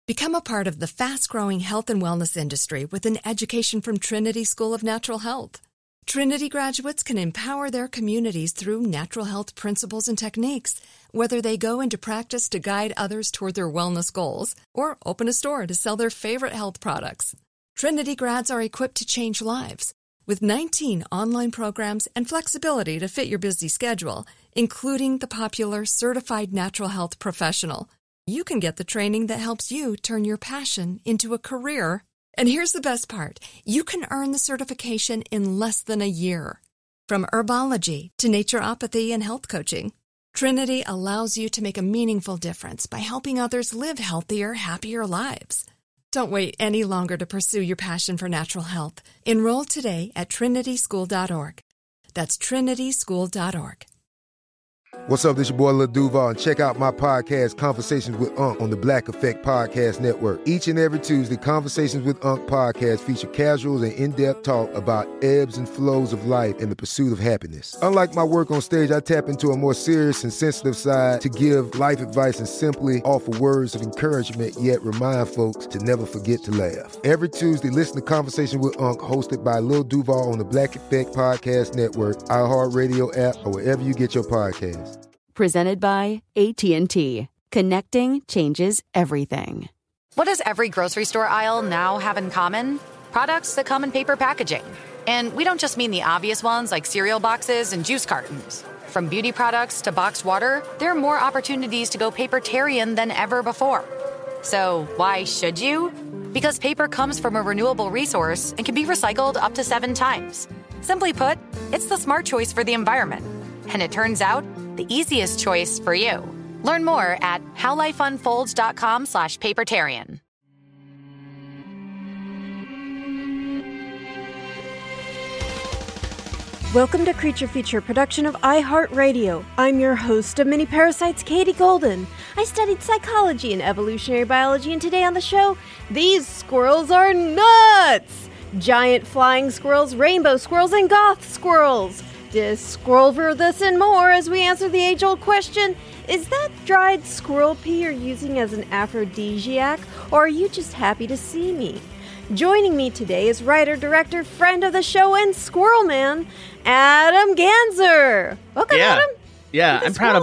Become a part of the fast-growing health and wellness industry with an education from Trinity School of Natural Health. Trinity graduates can empower their communities through natural health principles and techniques, whether they go into practice to guide others toward their wellness goals or open a store to sell their favorite health products. Trinity grads are equipped to change lives. With 19 online programs and flexibility to fit your busy schedule, including the popular Certified Natural Health Professional, you can get the training that helps you turn your passion into a career. And here's the best part. You can earn the certification in less than a year. From herbology to naturopathy and health coaching, Trinity allows you to make a meaningful difference by helping others live healthier, happier lives. Don't wait any longer to pursue your passion for natural health. Enroll today at trinityschool.org. That's trinityschool.org. What's up, this your boy Lil Duval, and check out my podcast, Conversations with Unc, on the Black Effect Podcast Network. Each and every Tuesday, Conversations with Unc podcast feature casual and in-depth talk about ebbs and flows of life and the pursuit of happiness. Unlike my work on stage, I tap into a more serious and sensitive side to give life advice and simply offer words of encouragement, yet remind folks to never forget to laugh. Every Tuesday, listen to Conversation with Unc, hosted by Lil Duval on the Black Effect Podcast Network, iHeartRadio app, or wherever you get your podcasts. Presented by AT&T. Connecting changes everything. What does every grocery store aisle now have in common? Products that come in paper packaging. And we don't just mean the obvious ones like cereal boxes and juice cartons. From beauty products to boxed water, there are more opportunities to go papertarian than ever before. So why should you? Because paper comes from a renewable resource and can be recycled up to 7 times. Simply put, it's the smart choice for the environment. And it turns out, the easiest choice for you. Learn more at howlifeunfolds.com/papertarian. Welcome to Creature Feature, production of iHeartRadio. I'm your host of Mini Parasites, Katie Golden. I studied psychology and evolutionary biology, and today on the show, these squirrels are nuts! Giant flying squirrels, rainbow squirrels, and goth squirrels. Just scroll through this and more as we answer the age-old question, is that dried squirrel pee you're using as an aphrodisiac, or are you just happy to see me? Joining me today is writer, director, friend of the show, and squirrel man, Adam Ganzer. Welcome, Adam. Yeah,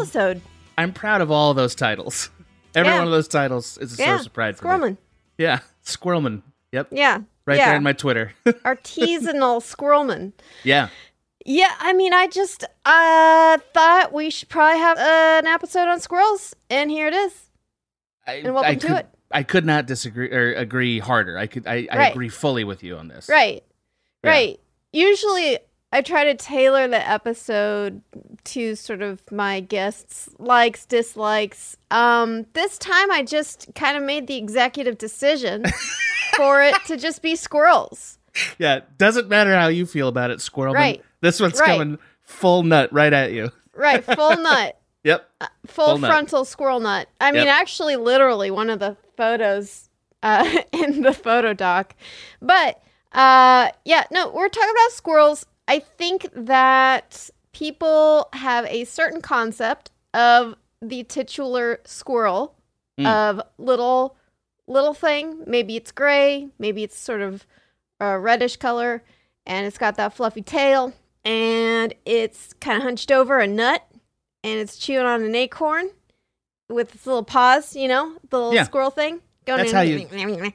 I'm proud of all of those titles. Every one of those titles is a source of pride for me. Squirrelman. Yeah, Squirrelman. Yep. Yeah. Right there in my Twitter. Artisanal Squirrelman. Yeah. Yeah, I mean, I just thought we should probably have an episode on squirrels, and here it is. And welcome to it. I could not disagree or agree harder. I agree fully with you on this. Right. Yeah. Right. Usually I try to tailor the episode to sort of my guests' likes, dislikes. This time I just kind of made the executive decision for it to just be squirrels. Yeah, doesn't matter how you feel about it, Squirrelman. Right. This one's coming full nut right at you. Right, full nut. Yep. Full frontal nut. Squirrel nut. I mean, actually, literally one of the photos in the photo doc. But, we're talking about squirrels. I think that people have a certain concept of the titular squirrel, of little thing. Maybe it's gray. Maybe it's sort of a reddish color, and it's got that fluffy tail, and it's kind of hunched over a nut, and it's chewing on an acorn with its little paws, you know, the little squirrel thing. That's how you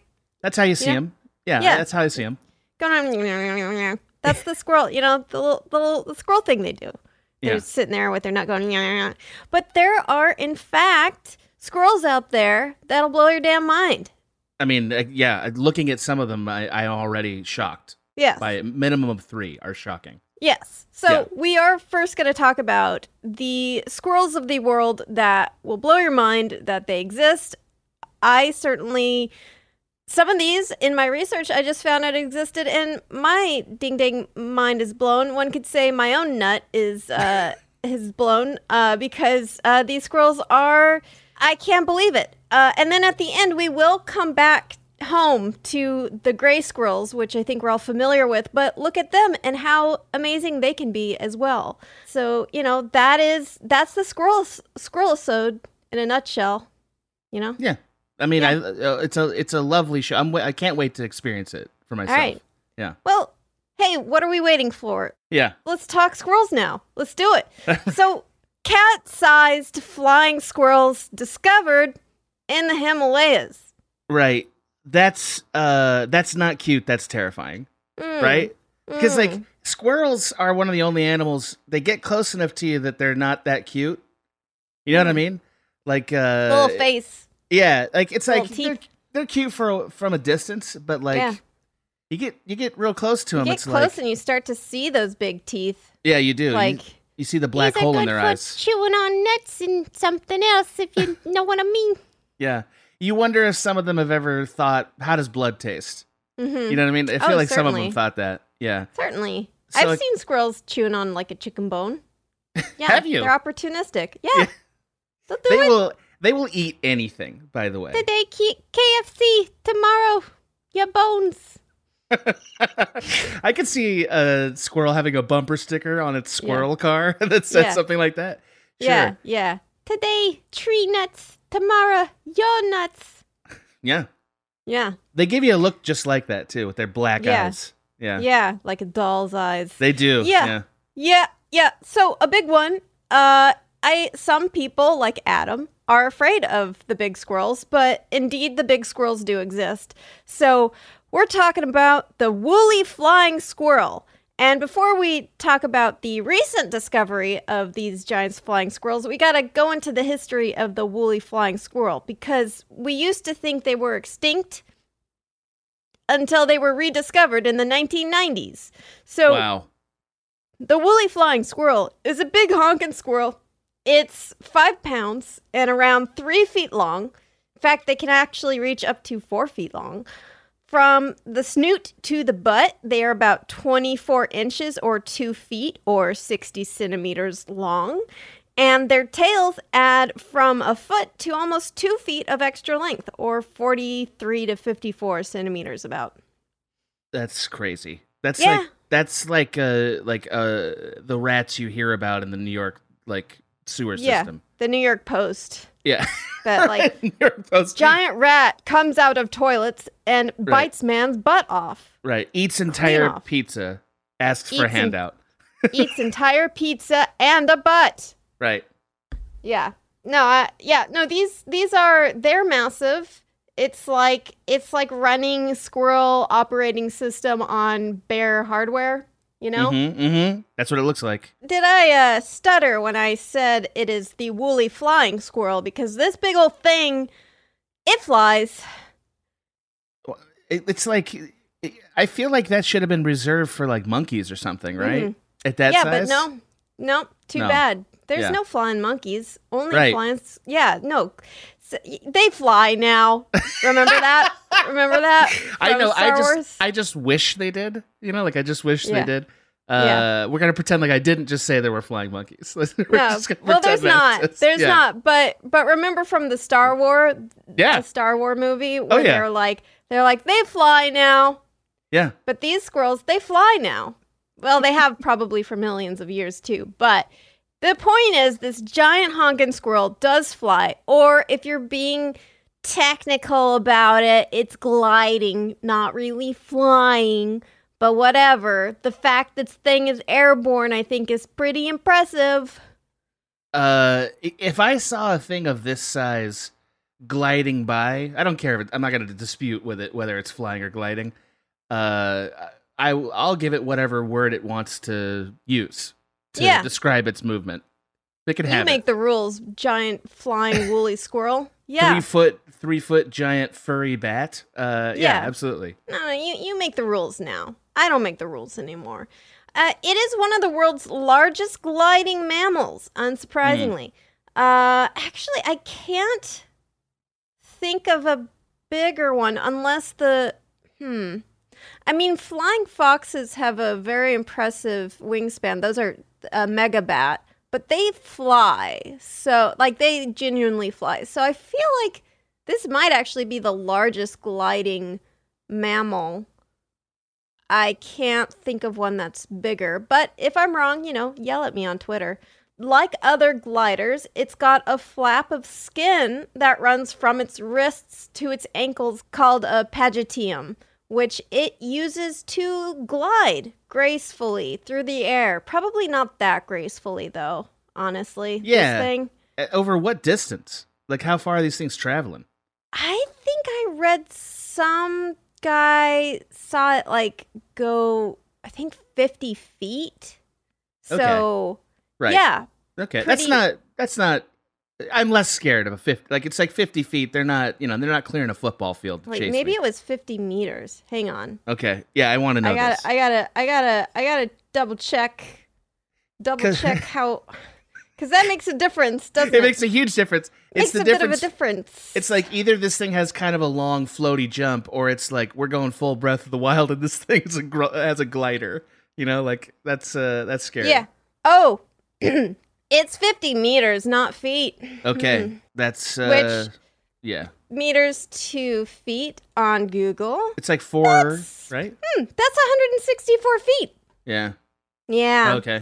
see him. Yeah, that's how I see him. That's the squirrel, you know, the squirrel thing they do. They're sitting there with their nut going, but there are, in fact, squirrels out there that'll blow your damn mind. I mean, looking at some of them, I'm already shocked. Yes. By a minimum of 3 are shocking. Yes. So we are first going to talk about the squirrels of the world that will blow your mind that they exist. Some of these in my research, I just found out existed, and my ding-ding mind is blown. One could say my own nut is blown because these squirrels are, I can't believe it. And then at the end, we will come back home to the gray squirrels, which I think we're all familiar with, but look at them and how amazing they can be as well. So, you know, that's the squirrel-isode in a nutshell, you know? Yeah. I mean, it's a lovely show. I can't wait to experience it for myself. All right. Yeah. Well, hey, what are we waiting for? Yeah. Let's talk squirrels now. Let's do it. So, cat-sized flying squirrels discovered in the Himalayas. Right. That's not cute. That's terrifying. Right? Because like squirrels are one of the only animals, they get close enough to you that they're not that cute. You know what I mean? Like little face. Yeah, like it's little like teeth. they're cute from a distance, but like you get real close to them. You get it's close like, and you start to see those big teeth. Yeah, you do. Like you see the black hole in their eyes. Chewing on nuts and something else, if you know what I mean. Yeah. You wonder if some of them have ever thought, how does blood taste? You know what I mean? I feel like some of them thought that. Yeah. Certainly. So I've seen squirrels chewing on like a chicken bone. Yeah. Have you? They're opportunistic. Yeah. They will eat anything, by the way. Did they keep KFC tomorrow? Your bones. I could see a squirrel having a bumper sticker on its squirrel car that says something like that. Sure. Yeah. Today, tree nuts. Tomorrow, your nuts. Yeah. Yeah. They give you a look just like that, too, with their black eyes. Yeah. Yeah, like a doll's eyes. They do. Yeah. So, a big one. Some people, like Adam, are afraid of the big squirrels, but indeed the big squirrels do exist. So, we're talking about the woolly flying squirrel. And before we talk about the recent discovery of these giant flying squirrels, we got to go into the history of the woolly flying squirrel, because we used to think they were extinct until they were rediscovered in the 1990s. So, wow. The woolly flying squirrel is a big honking squirrel. It's 5 pounds and around 3 feet long. In fact, they can actually reach up to 4 feet long. From the snoot to the butt, they are about 24 inches or 2 feet or 60 centimeters long. And their tails add from a foot to almost 2 feet of extra length, or 43 to 54 centimeters about. That's crazy. That's like the rats you hear about in the New York sewer system. The New York Post. Yeah. That New York Post. Giant rat comes out of toilets and bites man's butt off. Right. Eats entire pizza. Asks for a handout. Eats entire pizza and a butt. Right. Yeah. No, they're massive. It's like running squirrel operating system on bare hardware, you know? Mm-hmm. That's what it looks like. Did I stutter when I said it is the woolly flying squirrel? Because this big old thing, it flies. It's like, I feel like that should have been reserved for like monkeys or something, right? Mm-hmm. At that size? Yeah, but no, too bad. There's no flying monkeys. Only flying. Yeah, no. They fly now. Remember that? I know. Star Wars? I just wish they did. You know, like I just wish they did. We're gonna pretend like I didn't just say there were flying monkeys. There's not. There's not. But remember from the Star Wars, the Star Wars movie, where they're like they fly now. Yeah. But these squirrels, they fly now. Well, they have probably for millions of years too. But the point is, this giant honking squirrel does fly. Or if you're being technical about it, it's gliding, not really flying. But whatever. The fact this thing is airborne, I think, is pretty impressive. If I saw a thing of this size gliding by, I don't care if I'm not going to dispute with it whether it's flying or gliding. I'll give it whatever word it wants to use to describe its movement. They can have it. You make the rules, giant flying woolly squirrel. Yeah. 3 foot giant furry bat. Yeah, absolutely. No, you make the rules now. I don't make the rules anymore. It is one of the world's largest gliding mammals, unsurprisingly. Actually, I can't think of a bigger one unless I mean, flying foxes have a very impressive wingspan. Those are a megabat, but they fly. So, they genuinely fly. So I feel like this might actually be the largest gliding mammal. I can't think of one that's bigger. But if I'm wrong, yell at me on Twitter. like other gliders, it's got a flap of skin that runs from its wrists to its ankles called a pagetium, which it uses to glide gracefully through the air. Probably not that gracefully, though, honestly. Yeah. This thing. Over what distance? Like, how far are these things traveling? I think I read some guy saw it, like, go, I think, 50 feet. So, right. Yeah. Okay. That's not, I'm less scared of a 50, like, it's like 50 feet. They're not, they're not clearing a football field to Like, chase maybe me. it was 50 meters. Hang on. Okay. Yeah, I want to know this. I gotta double check how, because that makes a difference, doesn't it? It makes a huge difference. Makes a bit of a difference. It's like either this thing has kind of a long floaty jump, or it's like we're going full Breath of the Wild, and this thing has a glider. Like that's scary. Yeah. Oh, it's 50 meters, not feet. Okay, that's Which yeah. Meters to feet on Google. It's like 4, right? That's 164 feet. Yeah. Yeah. Okay.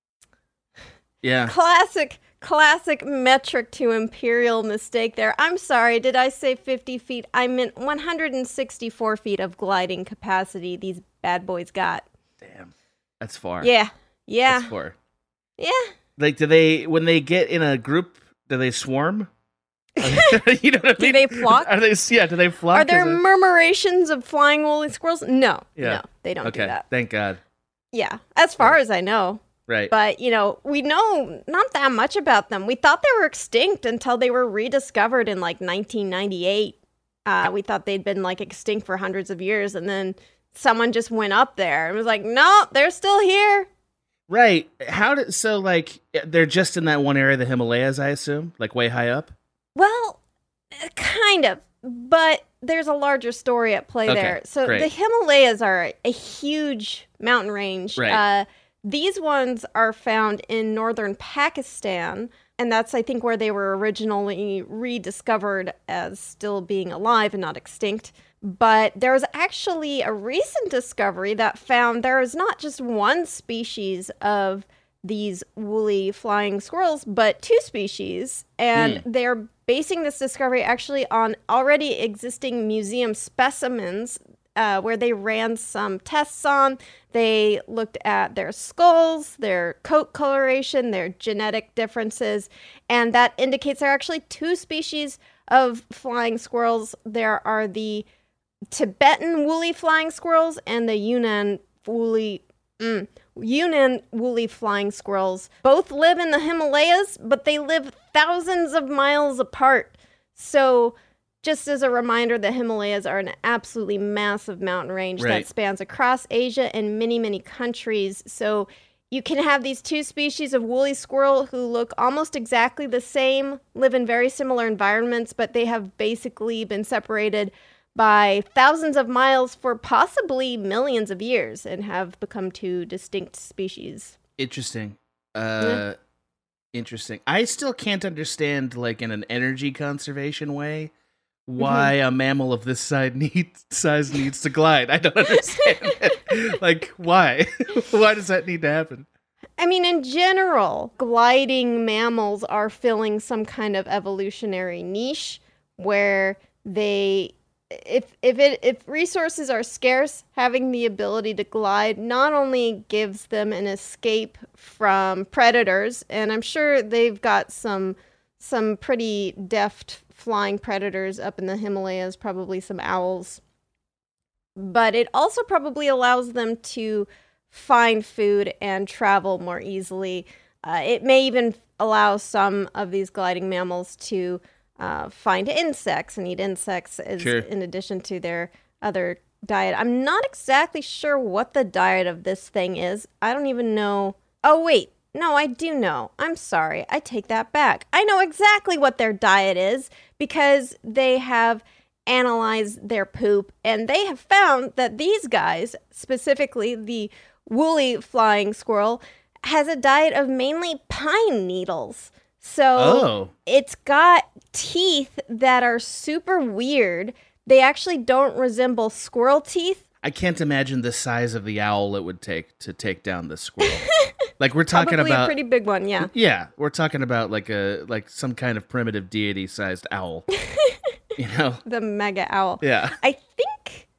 Yeah. Classic metric to imperial mistake there. I'm sorry, did I say 50 feet? I meant 164 feet of gliding capacity these bad boys got. Damn. That's far. Yeah. That's far. Yeah. Like, when they get in a group, do they swarm? You know what I mean? Do they flock? Do they flock? Are there murmurations of flying woolly squirrels? No. Yeah. No, they don't do that. Thank God. Yeah. As far as I know. Right. But, we know not that much about them. We thought they were extinct until they were rediscovered in, like, 1998. We thought they'd been, like, extinct for hundreds of years, and then someone just went up there and was like, no, they're still here. Right. So, like, they're just in that one area of the Himalayas, I assume? Like, way high up? Well, kind of. But there's a larger story at play there. So great. the Himalayas are a huge mountain range. Right. These ones are found in northern Pakistan, and that's, I think, where they were originally rediscovered as still being alive and not extinct. But there was actually a recent discovery that found there is not just one species of these woolly flying squirrels, but 2 species. And they're basing this discovery actually on already existing museum specimens where they ran some tests on. They looked at their skulls, their coat coloration, their genetic differences, and that indicates there are actually 2 species of flying squirrels. There are the Tibetan woolly flying squirrels and the Yunnan woolly flying squirrels. Both live in the Himalayas, but they live thousands of miles apart. So, just as a reminder, the Himalayas are an absolutely massive mountain range that spans across Asia and many, many countries. So you can have these 2 species of woolly squirrel who look almost exactly the same, live in very similar environments, but they have basically been separated by thousands of miles for possibly millions of years and have become 2 distinct species. Interesting. Interesting. I still can't understand, like, in an energy conservation way, why a mammal of this size needs to glide. I don't understand it. Like, why? Why does that need to happen? I mean, in general, gliding mammals are filling some kind of evolutionary niche where they, if resources are scarce, having the ability to glide not only gives them an escape from predators, and I'm sure they've got some pretty deft flying predators up in the Himalayas, probably some owls. But it also probably allows them to find food and travel more easily. It may even allow some of these gliding mammals to find insects and eat insects in addition to their other diet. I'm not exactly sure what the diet of this thing is. I don't even know. Oh, wait. No, I do know. I'm sorry. I take that back. I know exactly what their diet is because they have analyzed their poop and they have found that these guys, specifically the woolly flying squirrel, has a diet of mainly pine needles. So it's got teeth that are super weird. They actually don't resemble squirrel teeth. I can't imagine the size of the owl it would take to take down the squirrel. Like we're talking Probably about a pretty big one, yeah. Yeah, we're talking about like some kind of primitive deity-sized owl. The mega owl. Yeah. I think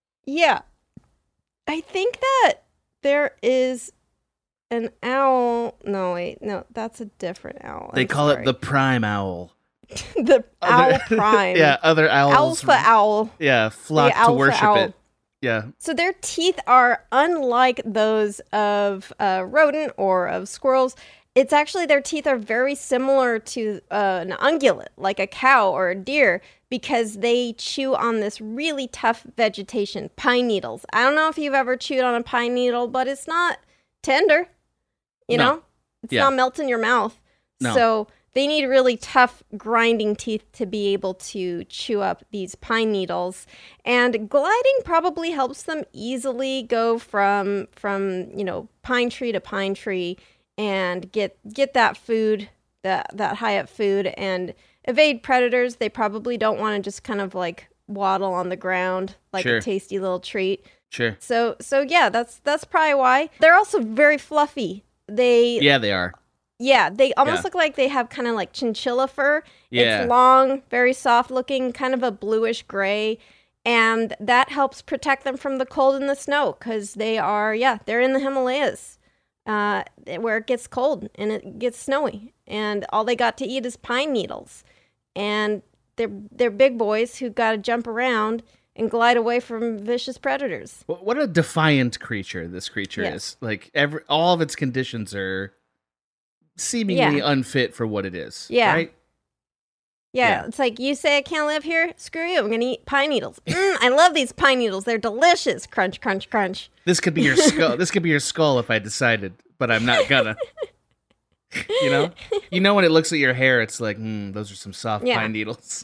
that there is an owl. No, wait, no, that's a different owl. They call it the prime owl. The owl prime. Yeah, other owls. Alpha owl. Yeah, flock to worship owl. it. Yeah. So their teeth are unlike those of rodent or of squirrels. It's actually their teeth are very similar to an ungulate, like a cow or a deer, because they chew on this really tough vegetation, pine needles. I don't know if you've ever chewed on a pine needle, but it's not tender, you know? It's not melting your mouth. No. So they need really tough grinding teeth to be able to chew up these pine needles. And gliding probably helps them easily go from pine tree to pine tree and get that food, that high up food, and evade predators. They probably don't want to just kind of like waddle on the ground like a tasty little treat. Sure. So yeah, that's probably why. They're also very fluffy. They are. Yeah, they almost look like they have kind of like chinchilla fur. Yeah. It's long, very soft looking, kind of a bluish gray. And that helps protect them from the cold and the snow because they're in the Himalayas where it gets cold and it gets snowy. And all they got to eat is pine needles. And they're big boys who got to jump around and glide away from vicious predators. What a defiant creature this creature is. Like all of its conditions are seemingly unfit for what it is. Yeah. Right? Yeah, it's like, you say I can't live here? Screw you. I'm going to eat pine needles. I love these pine needles. They're delicious. Crunch, crunch, crunch. This could be your skull. This could be your skull if I decided, but I'm not gonna. You know when it looks at your hair, it's like, those are some soft pine needles.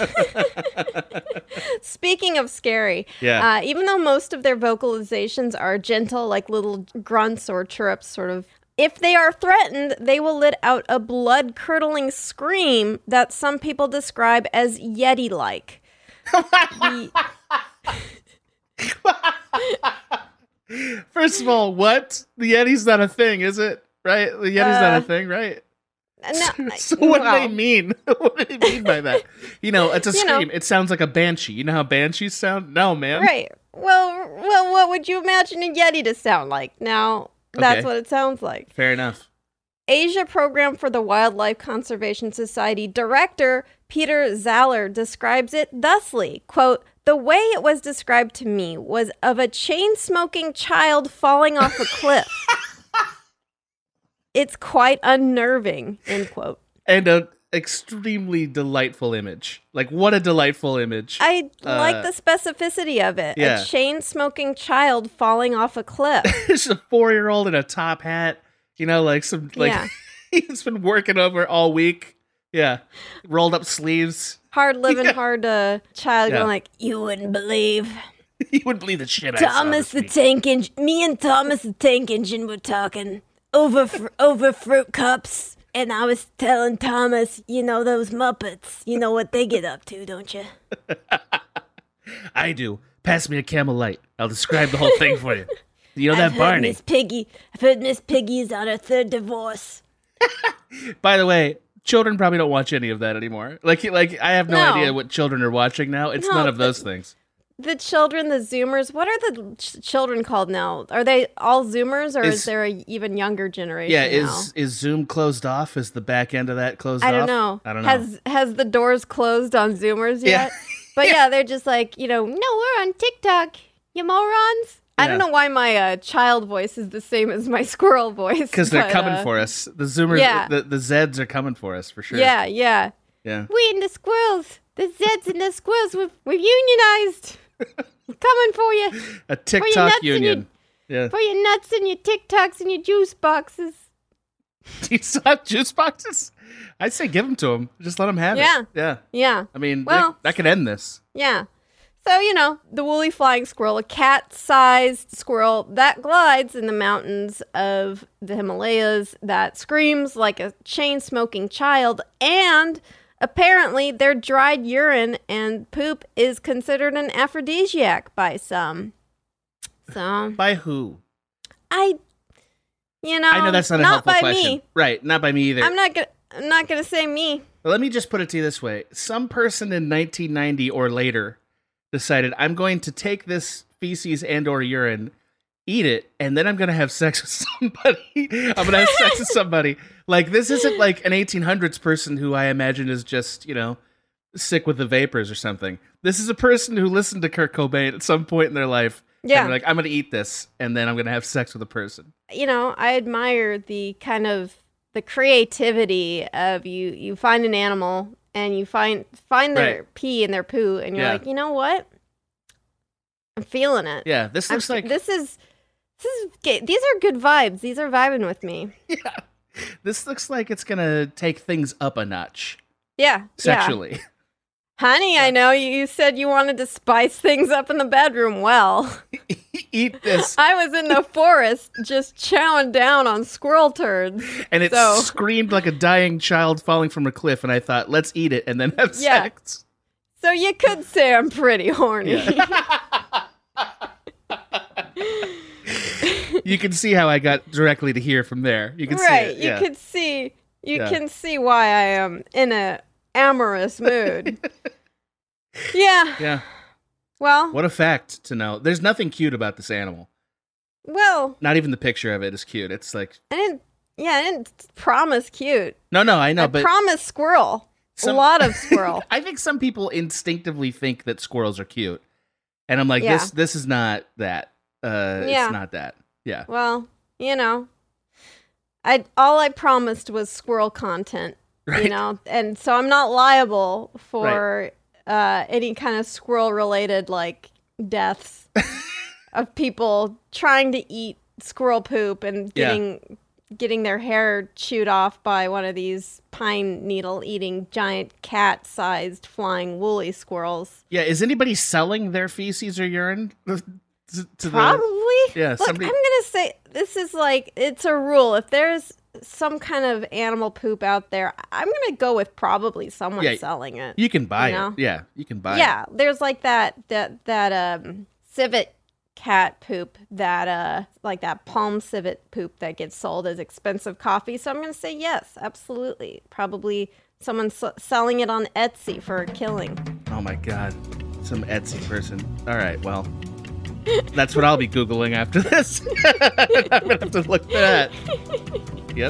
Speaking of scary, even though most of their vocalizations are gentle, like little grunts or chirrups, sort of, if they are threatened, they will let out a blood-curdling scream that some people describe as Yeti-like. First of all, what? The Yeti's not a thing, is it? Right? The Yeti's not a thing, right? No, so what do they mean? What do they mean by that? It's a scream. It sounds like a banshee. You know how banshees sound? No, man. Right. Well, what would you imagine a Yeti to sound like? Now, that's what it sounds like. Fair enough. Asia Program for the Wildlife Conservation Society director Peter Zaller describes it thusly, quote, "The way it was described to me was of a chain-smoking child falling off a cliff. It's quite unnerving," end quote. And an extremely delightful image. Like, what a delightful image. I like the specificity of it. Yeah. A chain-smoking child falling off a cliff. It's a 4-year-old in a top hat. He's been working over all week. Yeah. Rolled up sleeves. Hard living, hard child going like, you wouldn't believe. You wouldn't believe the shit Thomas the Tank Engine. Me and Thomas the Tank Engine were talking over fruit cups. And I was telling Thomas, those Muppets, you know what they get up to, don't you? I do. Pass me a Camel Light. I'll describe the whole thing for you. You know that Barney. I've heard Miss Piggy is on her 3rd divorce. By the way, children probably don't watch any of that anymore. Like I have no idea what children are watching now. It's none of those things. The children, the Zoomers, what are the children called now? Are they all Zoomers, or is there an even younger generation now? Is Zoom closed off? Is the back end of that closed off? I don't know. Has the doors closed on Zoomers yet? But they're just like, no, we're on TikTok, you morons. I don't know why my child voice is the same as my squirrel voice. Because they're coming for us. The Zoomers, the Zeds are coming for us, for sure. Yeah. We and the squirrels, the Zeds and the squirrels, we've unionized. Coming for you. A TikTok union. For your nuts and your TikToks and your juice boxes. Do you still have juice boxes? I'd say give them to them. Just let them have it. Yeah. I mean, that could end this. Yeah. So, the woolly flying squirrel, a cat-sized squirrel that glides in the mountains of the Himalayas, that screams like a chain-smoking child, and apparently their dried urine and poop is considered an aphrodisiac by some. So by who? You know, I know that's not a helpful question. Me. Right, not by me either. I'm not gonna say me. But let me just put it to you this way. Some person in 1990 or later decided, I'm going to take this feces and or urine, eat it, and then I'm going to have sex with somebody. I'm going to have sex with somebody. Like, this isn't like an 1800s person who I imagine is just, you know, sick with the vapors or something. This is a person who listened to Kurt Cobain at some point in their life. Yeah. And like, I'm going to eat this, and then I'm going to have sex with a person. You know, I admire the kind of the creativity of you find an animal and you find their pee and their poo, and you're like, you know what? I'm feeling it. Yeah, this looks like these are good vibes. These are vibing with me. Yeah, this looks like it's gonna take things up a notch. Yeah, sexually. Yeah. Honey, I know you said you wanted to spice things up in the bedroom. Well, eat this. I was in the forest just chowing down on squirrel turds. And it screamed like a dying child falling from a cliff, and I thought, let's eat it and then have sex. So you could say I'm pretty horny. Yeah. You can see how I got directly to here from there. You can see it. You could see can see why I am in a amorous mood. Yeah. Well, what a fact to know. There's nothing cute about this animal. Well, not even the picture of it is cute. It's like I didn't promise cute. No, I know, but I promised squirrel. A lot of squirrel. I think some people instinctivly think that squirrels are cute. And I'm like, this is not that. It's not that. Yeah. Well, you know, all I promised was squirrel content. Right. You know, and so I'm not liable for any kind of squirrel-related like deaths of people trying to eat squirrel poop and getting their hair chewed off by one of these pine needle eating giant cat-sized flying woolly squirrels. Yeah, is anybody selling their feces or urine? Probably. Look, I'm gonna say this is like it's a rule. If there's some kind of animal poop out there, I'm gonna go with probably someone selling it. You can buy it. Yeah, you can buy it. Yeah, there's like that civet cat poop that like that palm civet poop that gets sold as expensive coffee. So I'm gonna say yes, absolutely. Probably someone selling it on Etsy for a killing. Oh my god, some Etsy person. All right, well. That's what I'll be Googling after this. I'm going to have to look for that. Yep.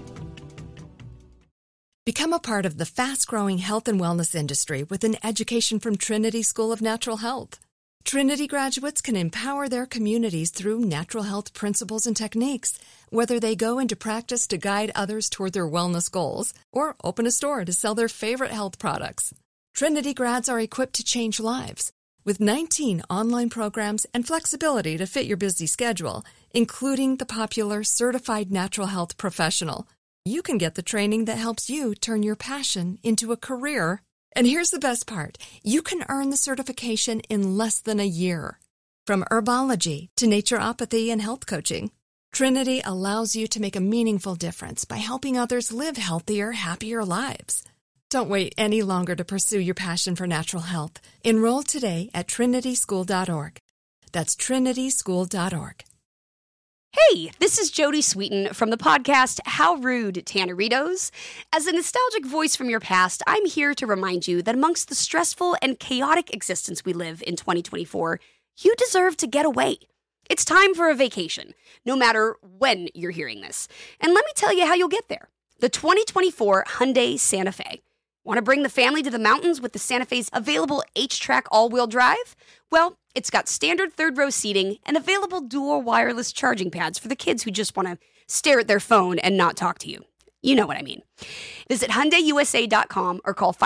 Become a part of the fast-growing health and wellness industry with an education from Trinity School of Natural Health. Trinity graduates can empower their communities through natural health principles and techniques, whether they go into practice to guide others toward their wellness goals or open a store to sell their favorite health products. Trinity grads are equipped to change lives. With 19 online programs and flexibility to fit your busy schedule, including the popular Certified Natural Health Professional, you can get the training that helps you turn your passion into a career. And here's the best part. You can earn the certification in less than a year. From herbology to naturopathy and health coaching, Trinity allows you to make a meaningful difference by helping others live healthier, happier lives. Don't wait any longer to pursue your passion for natural health. Enroll today at trinityschool.org. That's trinityschool.org. Hey, this is Jodie Sweetin from the podcast How Rude, Tanneritos. As a nostalgic voice from your past, I'm here to remind you that amongst the stressful and chaotic existence we live in 2024, you deserve to get away. It's time for a vacation, no matter when you're hearing this. And let me tell you how you'll get there. The 2024 Hyundai Santa Fe. Want to bring the family to the mountains with the Santa Fe's available H-Track all-wheel drive? Well, it's got standard third-row seating and available dual wireless charging pads for the kids who just want to stare at their phone and not talk to you. You know what I mean. Visit HyundaiUSA.com or call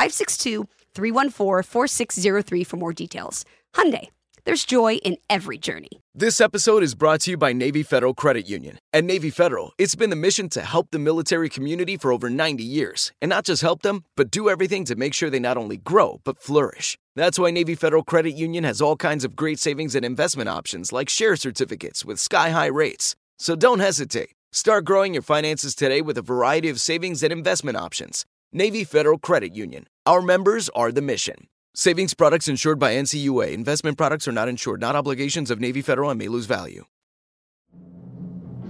562-314-4603 for more details. Hyundai. There's joy in every journey. This episode is brought to you by Navy Federal Credit Union. At Navy Federal, it's been the mission to help the military community for over 90 years. And not just help them, but do everything to make sure they not only grow, but flourish. That's why Navy Federal Credit Union has all kinds of great savings and investment options like share certificates with sky-high rates. So don't hesitate. Start growing your finances today with a variety of savings and investment options. Navy Federal Credit Union. Our members are the mission. Savings products insured by NCUA. Investment products are not insured, not obligations of Navy Federal and may lose value.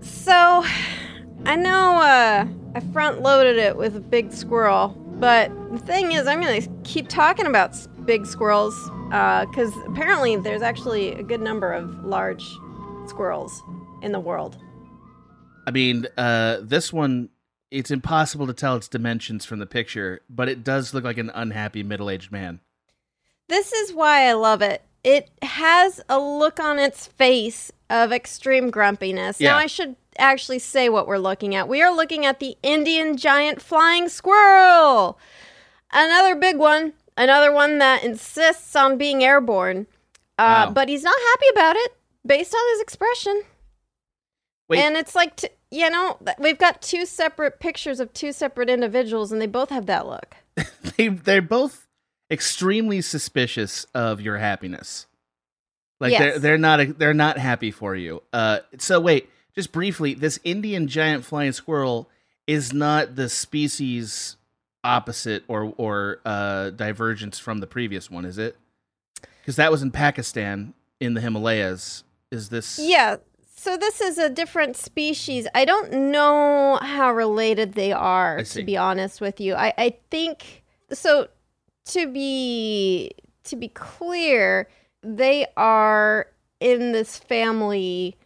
So, I know I front-loaded it with a big squirrel, but the thing is, I'm going to keep talking about big squirrels, because apparently there's actually a good number of large squirrels in the world. I mean, this one, it's impossible to tell its dimensions from the picture, but it does look like an unhappy middle-aged man. This is why I love it. It has a look on its face of extreme grumpiness. Yeah. Now, I should actually say what we're looking at. We are looking at the Indian giant flying squirrel. Another big one. Another one that insists on being airborne. Wow. But he's not happy about it, based on his expression. Wait. And it's like, we've got two separate pictures of two separate individuals, and they both have that look. They're both extremely suspicious of your happiness. Like Yes. they're not happy for you. So wait, just briefly, this Indian giant flying squirrel is not the species opposite or divergence from the previous one, is it? Because that was in Pakistan in the Himalayas. Is this? Yeah. So this is a different species. I don't know how related they are, to be honest with you. I think so. To be clear, they are in this family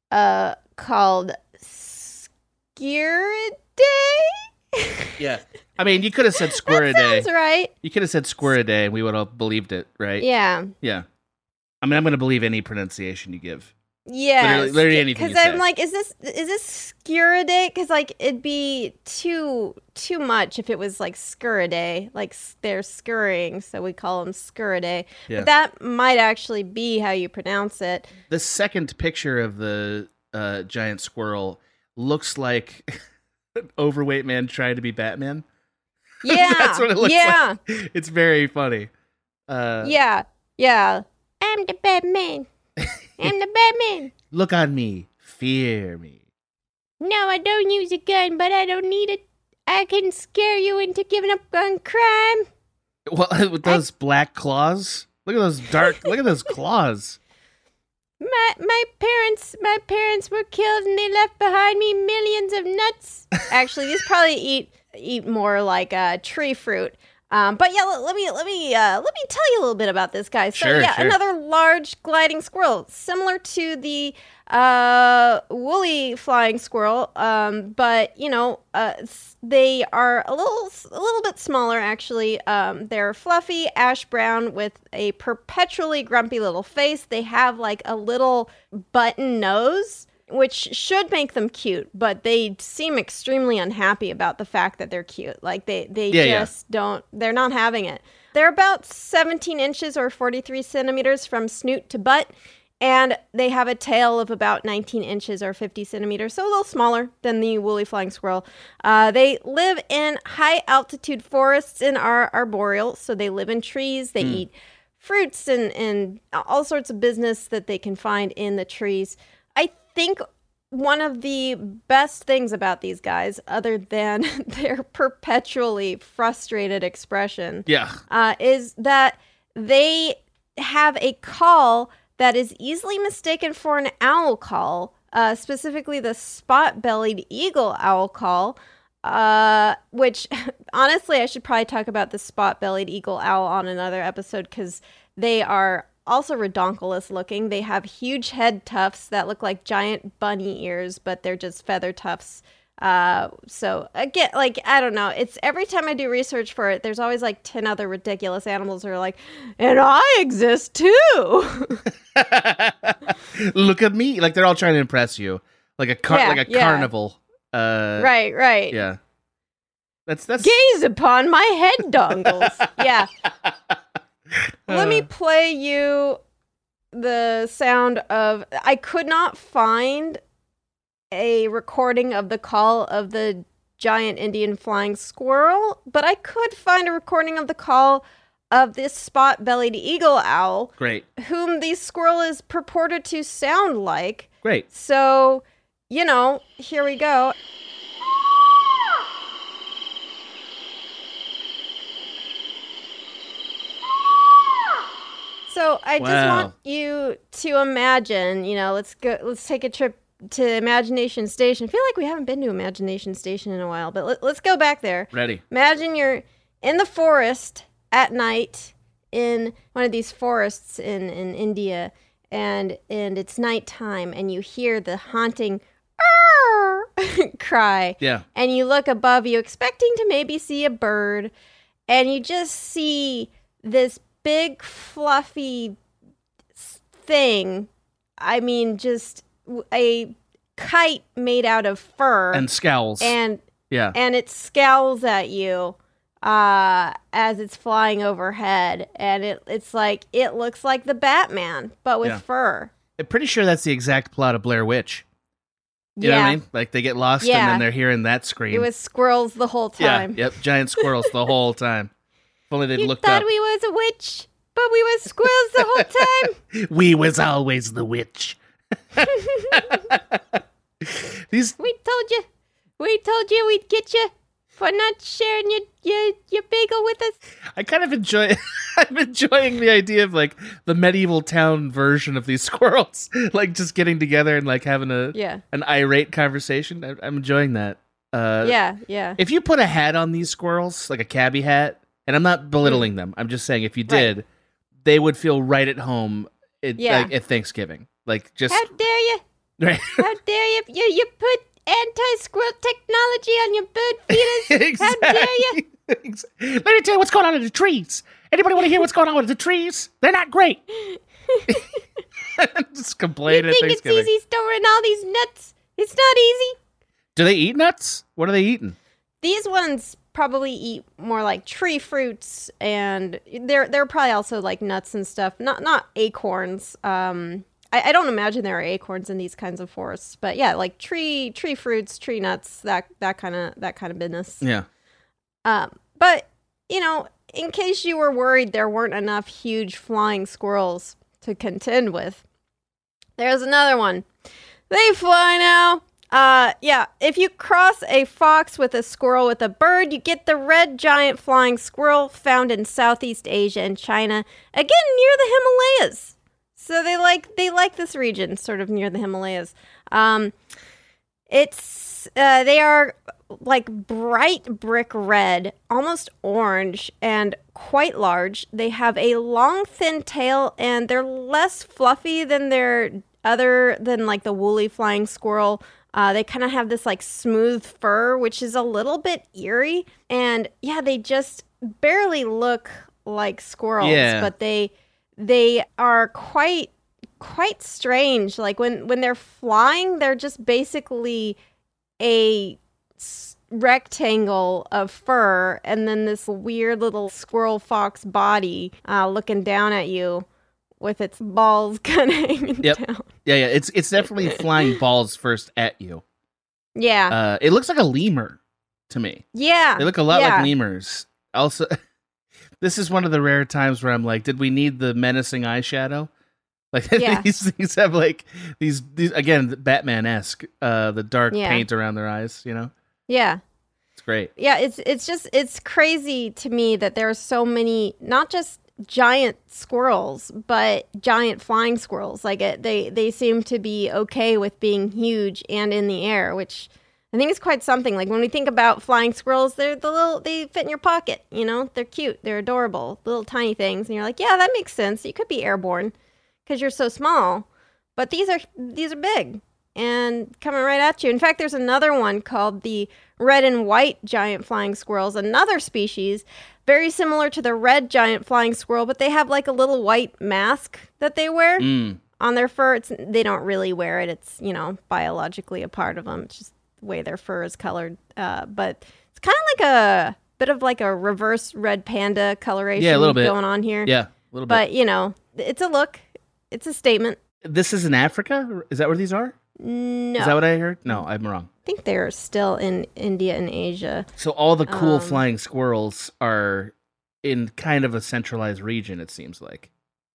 called Sciuridae. Yeah. I mean, you could have said Squiridae. That sounds right. You could have said Squiridae, and we would have believed it, right? Yeah. Yeah. I mean, I'm going to believe any pronunciation you give. Yeah, Literally anything you because say. I'm like, is this Sciuridae? Because like it'd be too much if it was like Scuridae, like they're scurrying, so we call them Scuridae. Yeah. But that might actually be how you pronounce it. The second picture of the giant squirrel looks like an overweight man trying to be Batman. Yeah, That's what it looks like. It's very funny. Yeah. I'm the Batman. I'm the Batman. Look on me. Fear me. No, I don't use a gun, but I don't need it. I can scare you into giving up on crime. Well, with those black claws. Look at those look at those claws. My parents were killed and they left behind me millions of nuts. Actually, these probably eat more like tree fruit. But yeah, let me tell you a little bit about this guy. So Sure. Another large gliding squirrel, similar to the woolly flying squirrel. But they are a little bit smaller actually. They're fluffy, ash brown with a perpetually grumpy little face. They have like a little button nose, which should make them cute, but they seem extremely unhappy about the fact that they're cute. Like they're not having it. They're about 17 inches or 43 centimeters from snoot to butt, and they have a tail of about 19 inches or 50 centimeters, so a little smaller than the woolly flying squirrel. They live in high altitude forests and are arboreal, so they live in trees. They eat fruits and all sorts of business that they can find in the trees. I think one of the best things about these guys, other than their perpetually frustrated expression, is that they have a call that is easily mistaken for an owl call, specifically the spot-bellied eagle owl call, which honestly I should probably talk about the spot-bellied eagle owl on another episode because they are also redonkulous looking. They have huge head tufts that look like giant bunny ears, but they're just feather tufts. So again, like, I don't know. It's every time I do research for it, there's always like 10 other ridiculous animals that are like, and I exist too. Look at me. Like they're all trying to impress you. Like a carnival. Right. Yeah. That's gaze upon my head dongles. Yeah. Let me play you the sound of... I could not find a recording of the call of the giant Indian flying squirrel, but I could find a recording of the call of this spot-bellied eagle owl. Great. Whom the squirrel is purported to sound like. Great. So, here we go. So I just want you to imagine, let's take a trip to Imagination Station. I feel like we haven't been to Imagination Station in a while, but let's go back there. Ready. Imagine you're in the forest at night in one of these forests in India, and it's nighttime, and you hear the haunting cry. Yeah. And you look above you, expecting to maybe see a bird, and you just see this big, fluffy thing. I mean, just a kite made out of fur. And scowls. And yeah. And it scowls at you as it's flying overhead. And it's like, it looks like the Batman, but with fur. I'm pretty sure that's the exact plot of Blair Witch. You know what I mean? Like, they get lost and then they're hearing that scream. It was squirrels the whole time. Yeah, yep, giant squirrels the whole time. If only they'd looked up. You thought we was a witch, but we was squirrels the whole time. We was always the witch. We told you we'd get you for not sharing your bagel with us. I kind of enjoy. I'm enjoying the idea of like the medieval town version of these squirrels, like just getting together and like having an irate conversation. I'm enjoying that. Yeah. If you put a hat on these squirrels, like a cabbie hat, and I'm not belittling them, I'm just saying if you did, they would feel right at home like, at Thanksgiving. Like, just how dare you? Right. How dare you? You put anti-squirrel technology on your bird feeders. Exactly. How dare you? Let me tell you what's going on in the trees. Anybody want to hear what's going on with the trees? They're not great. Just complain you at think Thanksgiving. It's easy storing all these nuts? It's not easy. Do they eat nuts? What are they eating? These ones probably eat more like tree fruits, and they're probably also like nuts and stuff. Not acorns. I don't imagine there are acorns in these kinds of forests, but yeah, like tree fruits, tree nuts, that kind of business. Yeah. But in case you were worried there weren't enough huge flying squirrels to contend with, there's another one. They fly now. If you cross a fox with a squirrel with a bird, you get the red giant flying squirrel found in Southeast Asia and China, again near the Himalayas. So they like this region, sort of near the Himalayas. They are like bright brick red, almost orange, and quite large. They have a long, thin tail, and they're less fluffy than like the woolly flying squirrel. They kind of have this like smooth fur, which is a little bit eerie. And yeah, they just barely look like squirrels, but they are quite strange. Like when they're flying, they're just basically a rectangle of fur and then this weird little squirrel fox body looking down at you with its balls kind of hanging down. Yeah. It's definitely flying balls first at you. Yeah. It looks like a lemur to me. Yeah. They look a lot like lemurs. Also, this is one of the rare times where I'm like, did we need the menacing eyeshadow? Like these things have like these again, Batman-esque, the dark paint around their eyes, Yeah. It's great. Yeah, it's crazy to me that there are so many, not just giant squirrels, but giant flying squirrels. Like they seem to be okay with being huge and in the air, which I think is quite something. Like when we think about flying squirrels, they fit in your pocket, they're cute, they're adorable, little tiny things. And you're like, yeah, that makes sense. You could be airborne because you're so small, but these are big and coming right at you. In fact, there's another one called the red and white giant flying squirrels, another species, very similar to the red giant flying squirrel, but they have like a little white mask that they wear on their fur. They don't really wear it. It's, biologically a part of them. It's just the way their fur is colored. But it's kind of like a bit of like a reverse red panda coloration going on here. Yeah, a little bit. But, it's a look. It's a statement. This is in Africa? Is that where these are? No. Is that what I heard? No, I'm wrong. I think they're still in India and Asia. So all the cool flying squirrels are in kind of a centralized region, it seems like.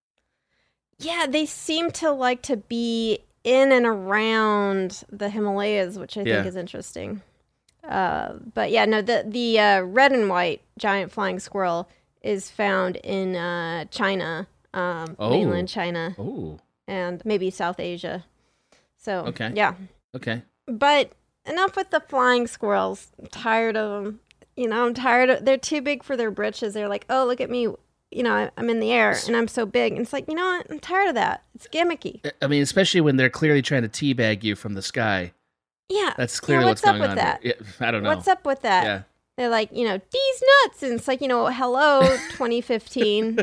Yeah, they seem to like to be in and around the Himalayas, which I think is interesting. But yeah, no, the red and white giant flying squirrel is found in China, mainland China, and maybe South Asia. So, Okay. yeah. Okay. But enough with the flying squirrels. I'm tired of them. I'm tired of, they're too big for their britches. They're like, oh, look at me. I'm in the air and I'm so big. And it's like, you know what? I'm tired of that. It's gimmicky. I mean, especially when they're clearly trying to teabag you from the sky. Yeah. That's clearly what's going on. That? Yeah, I don't know. What's up with that? Yeah. They're like, these nuts. And it's like, hello, 2015,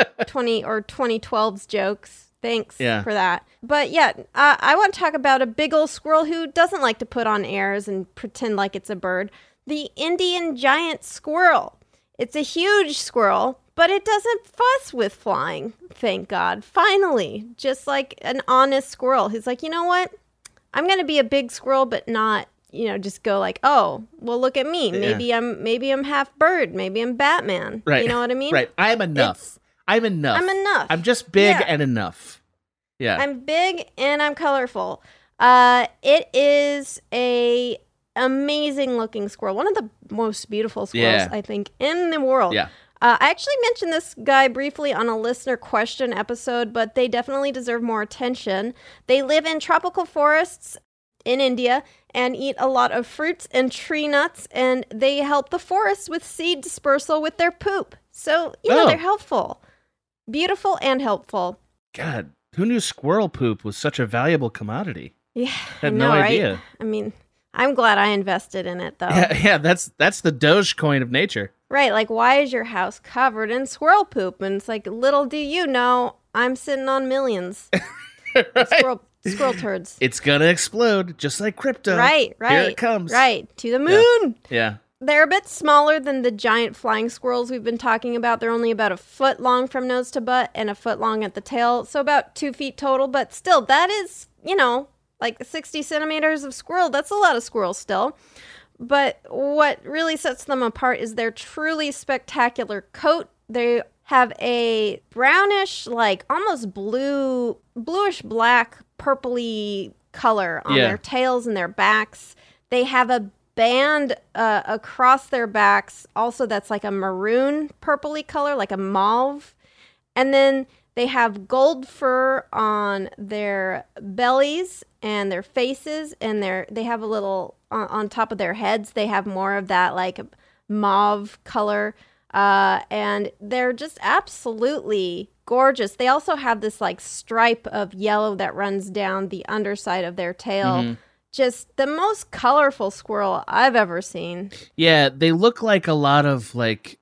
2012's jokes. Thanks for that. But yeah, I want to talk about a big old squirrel who doesn't like to put on airs and pretend like it's a bird. The Indian giant squirrel. It's a huge squirrel, but it doesn't fuss with flying. Thank God. Finally, just like an honest squirrel who's like, you know what? I'm going to be a big squirrel, but not, just go like, oh, well, look at me. Maybe I'm half bird. Maybe I'm Batman. Right. You know what I mean? Right. I'm enough. I'm enough. I'm just big and enough. Yeah. I'm big and I'm colorful. It is a amazing looking squirrel. One of the most beautiful squirrels, I think, in the world. Yeah. I actually mentioned this guy briefly on a listener question episode, but they definitely deserve more attention. They live in tropical forests in India and eat a lot of fruits and tree nuts, and they help the forest with seed dispersal with their poop. So, they're helpful. Beautiful and helpful. God, who knew squirrel poop was such a valuable commodity? Yeah, I had no idea. Right? I mean, I'm glad I invested in it, though. Yeah, that's the Dogecoin of nature. Right, like, why is your house covered in squirrel poop? And it's like, little do you know, I'm sitting on millions. Right. Squirrel turds. It's gonna explode, just like crypto. Right. Here it comes. Right, to the moon. Yeah. They're a bit smaller than the giant flying squirrels we've been talking about. They're only about a foot long from nose to butt and a foot long at the tail. So about 2 feet total. But still, that is, like 60 centimeters of squirrel. That's a lot of squirrels still. But what really sets them apart is their truly spectacular coat. They have a brownish, like almost bluish black, purpley color on their tails and their backs. They have a band across their backs also that's like a maroon purpley color, like a mauve. And then they have gold fur on their bellies and their faces, and they have a little on top of their heads. They have more of that like mauve color, and they're just absolutely gorgeous. They also have this like stripe of yellow that runs down the underside of their tail. Mm-hmm. Just the most colorful squirrel I've ever seen. Yeah, they look like a lot of like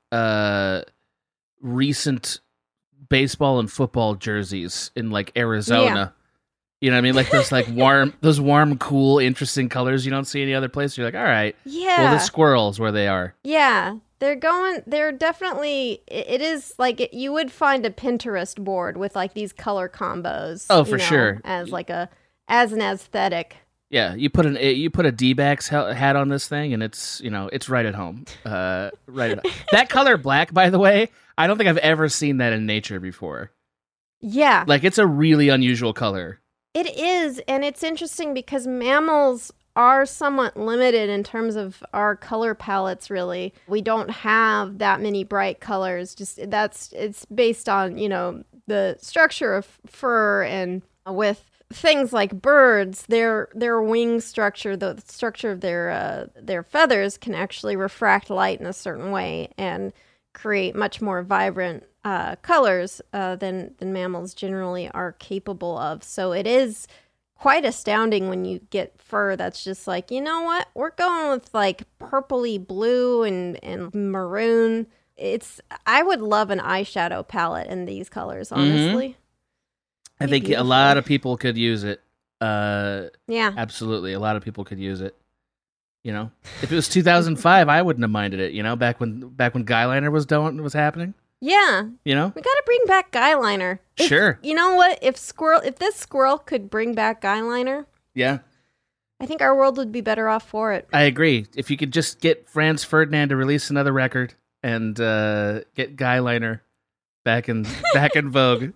recent baseball and football jerseys in like Arizona. Yeah. You know what I mean? Like those warm, cool, interesting colors you don't see any other place. You're like, all right. Yeah. Well, the squirrels where they are. Yeah. They're definitely, it is like, you would find a Pinterest board with like these color combos. Oh, for sure. As an aesthetic. Yeah, you put a D-backs hat on this thing, and it's right at home. Right at home. That color black, by the way, I don't think I've ever seen that in nature before. Yeah, like it's a really unusual color. It is, and it's interesting because mammals are somewhat limited in terms of our color palettes. Really, we don't have that many bright colors. It's based on the structure of fur, and with things like birds, their wing structure, the structure of their feathers can actually refract light in a certain way and create much more vibrant colors than mammals generally are capable of. So it is quite astounding when you get fur that's just like, you know what, we're going with like purpley blue and maroon. I would love an eyeshadow palette in these colors, honestly. Mm-hmm. I think a lot of people could use it. Yeah. Absolutely. A lot of people could use it. If it was 2005, I wouldn't have minded it, back when Guyliner was happening. Yeah. We got to bring back Guyliner. Sure. You know what? If this squirrel could bring back Guyliner, yeah, I think our world would be better off for it. I agree. If you could just get Franz Ferdinand to release another record and get Guyliner back in vogue.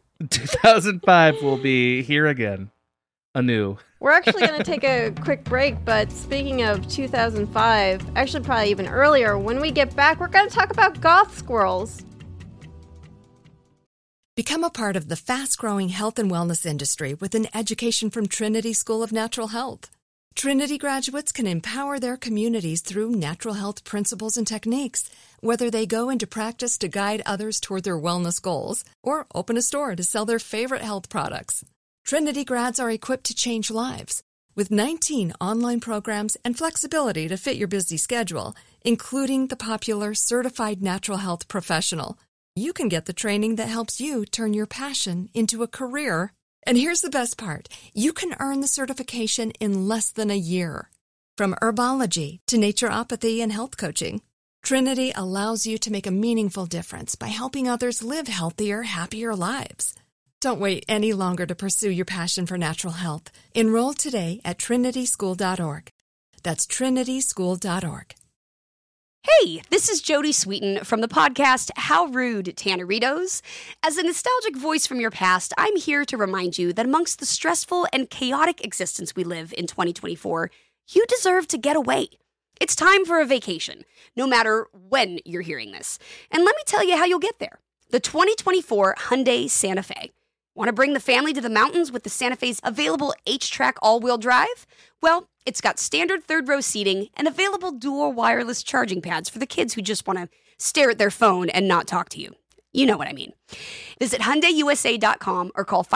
2005 will be here again, anew. We're actually going to take a quick break, but speaking of 2005, actually probably even earlier, when we get back, we're going to talk about goth squirrels. Become a part of the fast-growing health and wellness industry with an education from Trinity School of Natural Health. Trinity graduates can empower their communities through natural health principles and techniques, whether they go into practice to guide others toward their wellness goals or open a store to sell their favorite health products. Trinity grads are equipped to change lives with 19 online programs and flexibility to fit your busy schedule, including the popular Certified Natural Health Professional. You can get the training that helps you turn your passion into a career. And here's the best part. You can earn the certification in less than a year. From herbology to naturopathy and health coaching, Trinity allows you to make a meaningful difference by helping others live healthier, happier lives. Don't wait any longer to pursue your passion for natural health. Enroll today at trinityschool.org. That's trinityschool.org. Hey, this is Jodie Sweetin from the podcast How Rude, Tanneritos. As a nostalgic voice from your past, I'm here to remind you that amongst the stressful and chaotic existence we live in 2024, you deserve to get away. It's time for a vacation, no matter when you're hearing this. And let me tell you how you'll get there. The 2024 Hyundai Santa Fe. Want to bring the family to the mountains with the Santa Fe's available H-Track all-wheel drive? Well, it's got standard third-row seating and available dual wireless charging pads for the kids who just want to stare at their phone and not talk to you. You know what I mean. Visit HyundaiUSA.com or call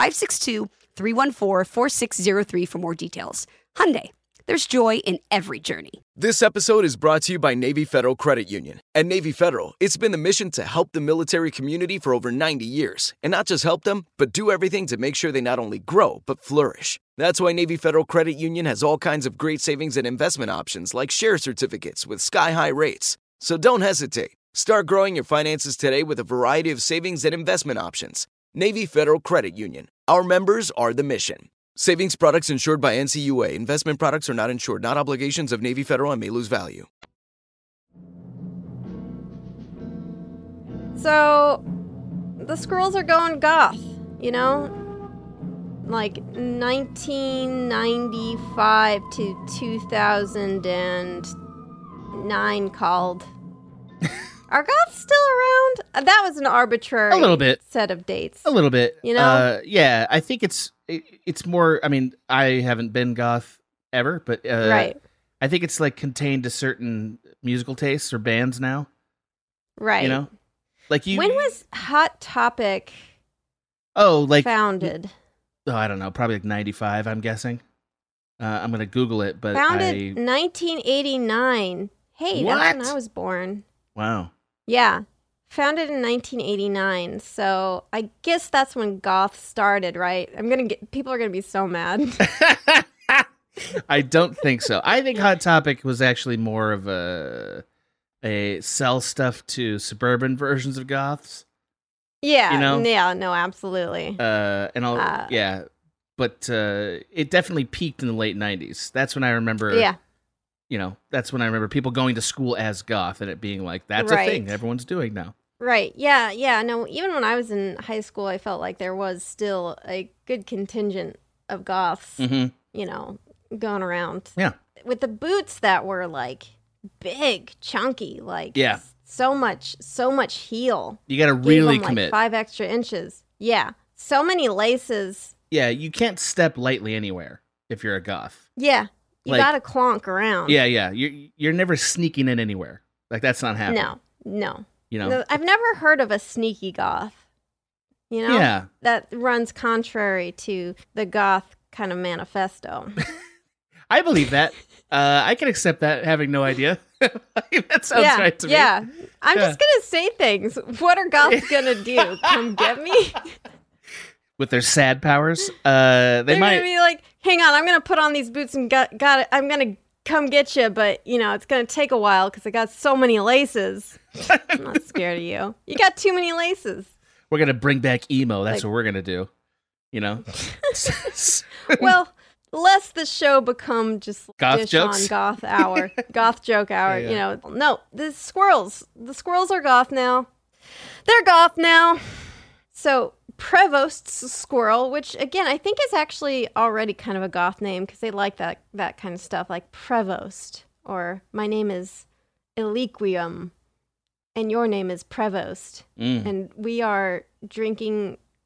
562-314-4603 for more details. Hyundai. There's joy in every journey. This episode is brought to you by Navy Federal Credit Union. At Navy Federal, it's been the mission to help the military community for over 90 years. And not just help them, but do everything to make sure they not only grow, but flourish. That's why Navy Federal Credit Union has all kinds of great savings and investment options like share certificates with sky-high rates. So don't hesitate. Start growing your finances today with a variety of savings and investment options. Navy Federal Credit Union. Our members are the mission. Savings products insured by NCUA. Investment products are not insured, not obligations of Navy Federal and may lose value. So, the squirrels are going goth, you know? Like 1995 to 2009 called. Are goths still around? That was an arbitrary a little bit set of dates. A little bit. You know? Yeah, I think it's more, I mean, I haven't been goth ever, but right. I think it's like contained to certain musical tastes or bands now. Right. You know? Like you. When was Hot Topic founded? Oh, I don't know, probably like 95, I'm guessing. I'm going to Google it, but founded 1989. Hey, what? That's when I was born. Wow. Yeah. Founded in 1989. So I guess that's when goth started, right? People are going to be so mad. I don't think so. I think Hot Topic was actually more of a sell stuff to suburban versions of goths. Yeah. You know? Yeah, no, absolutely. But it definitely peaked in the late 90s. That's when I remember. Yeah. You know, that's when I remember people going to school as goth and it being like, that's right. a thing everyone's doing now. Right. Yeah. No, even when I was in high school, I felt like there was still a good contingent of goths, you know, going around. Yeah. With the boots that were like big, chunky, like so much heel. You got to really them, commit. Like 5 extra inches. Yeah. So many laces. Yeah. You can't step lightly anywhere if you're a goth. Yeah. You got to clonk around. Yeah. You're never sneaking in anywhere. Like that's not happening. No. You know, I've never heard of a sneaky goth. You know? Yeah. That runs contrary to the goth kind of manifesto. I believe that. I can accept that, having no idea. That sounds right to me. Yeah. I'm just going to say things. What are goths going to do? Come get me? With their sad powers, they're going to be like, hang on, I'm going to put on these boots and got it. I'm going to come get you, but, you know, it's going to take a while because I got so many laces. I'm not scared of you. You got too many laces. We're going to bring back emo. That's what we're going to do. You know? Well, lest the show become just goth jokes? On goth hour. Goth joke hour. Yeah. You know, no, the squirrels are goth now. They're goth now. So Prevost's squirrel, which again I think is actually already kind of a goth name because they like that kind of stuff, like Prevost, or my name is Eliquium and your name is Prevost, and we are drinking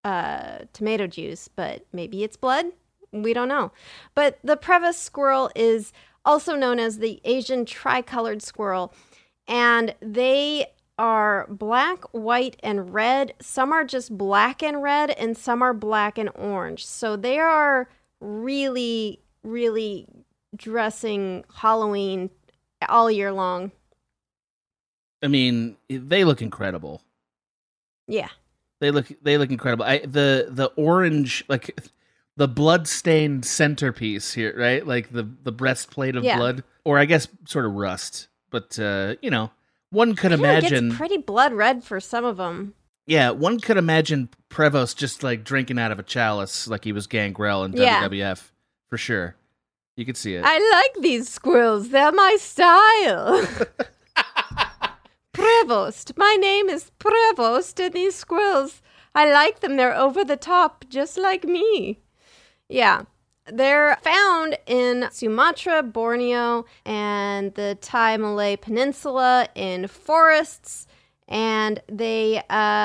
tomato juice, but maybe it's blood. We don't know. But the Prevost squirrel is also known as the Asian tricolored squirrel, and they are black, white, and red. Some are just black and red, and some are black and orange. So they are really, really dressing Halloween all year long. I mean, they look incredible. Yeah. They look incredible. The orange, like the blood-stained centerpiece here, right? Like the breastplate of blood, or I guess sort of rust. But one could imagine it's pretty blood red for some of them. Yeah, one could imagine Prevost just like drinking out of a chalice, like he was Gangrel in WWF for sure. You could see it. I like these squirrels. They're my style. Prevost. My name is Prevost, and these squirrels, I like them. They're over the top, just like me. Yeah. They're found in Sumatra, Borneo, and the Thai Malay Peninsula in forests. And they,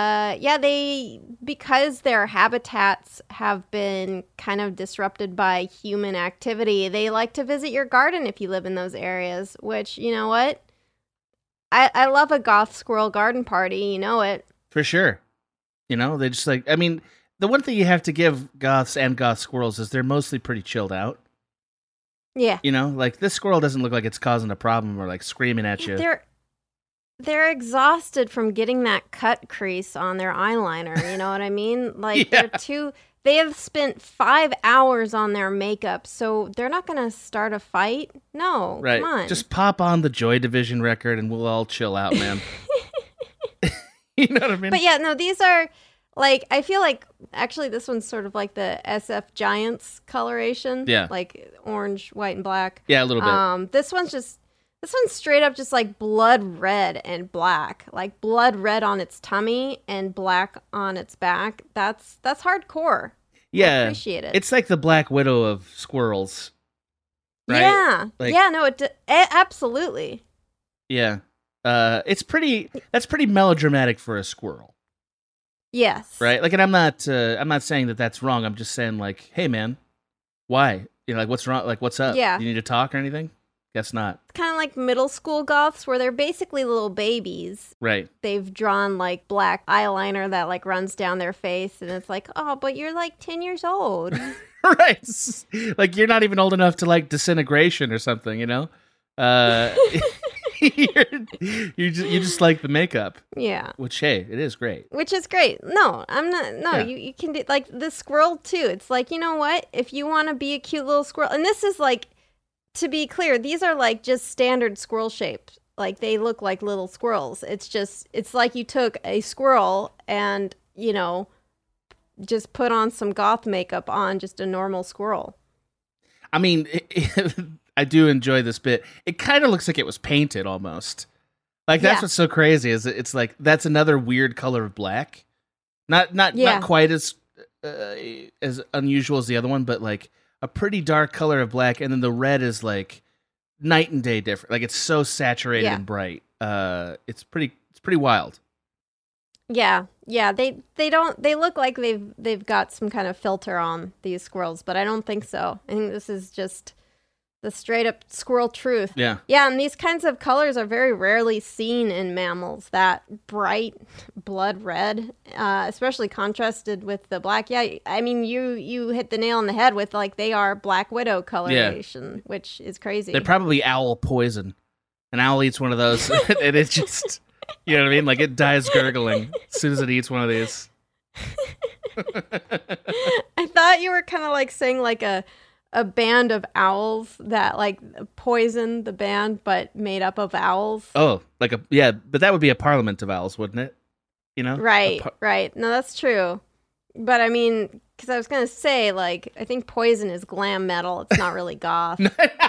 because their habitats have been kind of disrupted by human activity, they like to visit your garden if you live in those areas, which, you know what? I love a goth squirrel garden party, you know it. For sure. They just like, I mean, the one thing you have to give goths and goth squirrels is they're mostly pretty chilled out. Yeah. Like this squirrel doesn't look like it's causing a problem or like screaming at you. They're exhausted from getting that cut crease on their eyeliner, you know what I mean? Like they have spent 5 hours on their makeup, so they're not going to start a fight. No, right. Come on. Just pop on the Joy Division record and we'll all chill out, man. You know what I mean? But yeah, no, these are like, I feel like actually this one's sort of like the SF Giants coloration. Yeah. Like orange, white, and black. Yeah, a little bit. This one's straight up just like blood red and black. Like blood red on its tummy and black on its back. That's hardcore. Yeah. I appreciate it. It's like the Black Widow of squirrels. Right? Yeah. Like, yeah, no, absolutely. Yeah. That's pretty melodramatic for a squirrel. Yes. Right? Like, and I'm not saying that that's wrong. I'm just saying like, hey man, why? Like what's wrong? Like what's up? Yeah. You need to talk or anything? Guess not. Kind of like middle school goths where they're basically little babies. Right. They've drawn like black eyeliner that like runs down their face, and it's like, oh, but you're like 10 years old. Right. Like you're not even old enough to like Disintegration or something, you just like the makeup. Yeah. Which, hey, it is great. Which is great. No, I'm not. No, you can do like the squirrel too. It's like, you know what? If you want to be a cute little squirrel, and this is like, to be clear, these are like just standard squirrel shapes. Like they look like little squirrels. It's like you took a squirrel and, just put on some goth makeup on just a normal squirrel. I mean, I do enjoy this bit. It kind of looks like it was painted almost. Like that's what's so crazy is it's like that's another weird color of black. Not quite as unusual as the other one, but like a pretty dark color of black, and then the red is like night and day different. Like it's so saturated and bright. It's pretty wild. Yeah. They look like they've got some kind of filter on these squirrels, but I don't think so. I think this is just the straight up squirrel truth. Yeah. Yeah, and these kinds of colors are very rarely seen in mammals. That bright blood red, especially contrasted with the black. Yeah, I mean, you hit the nail on the head with like they are Black Widow coloration, which is crazy. They're probably owl poison. An owl eats one of those, and it just, you know what I mean? Like it dies gurgling as soon as it eats one of these. I thought you were kind of like saying like a band of owls that like poison the band, but made up of owls. Oh, but that would be a parliament of owls, wouldn't it? Right. No, that's true. But I mean, because I was gonna say, like, I think Poison is glam metal. It's not really goth.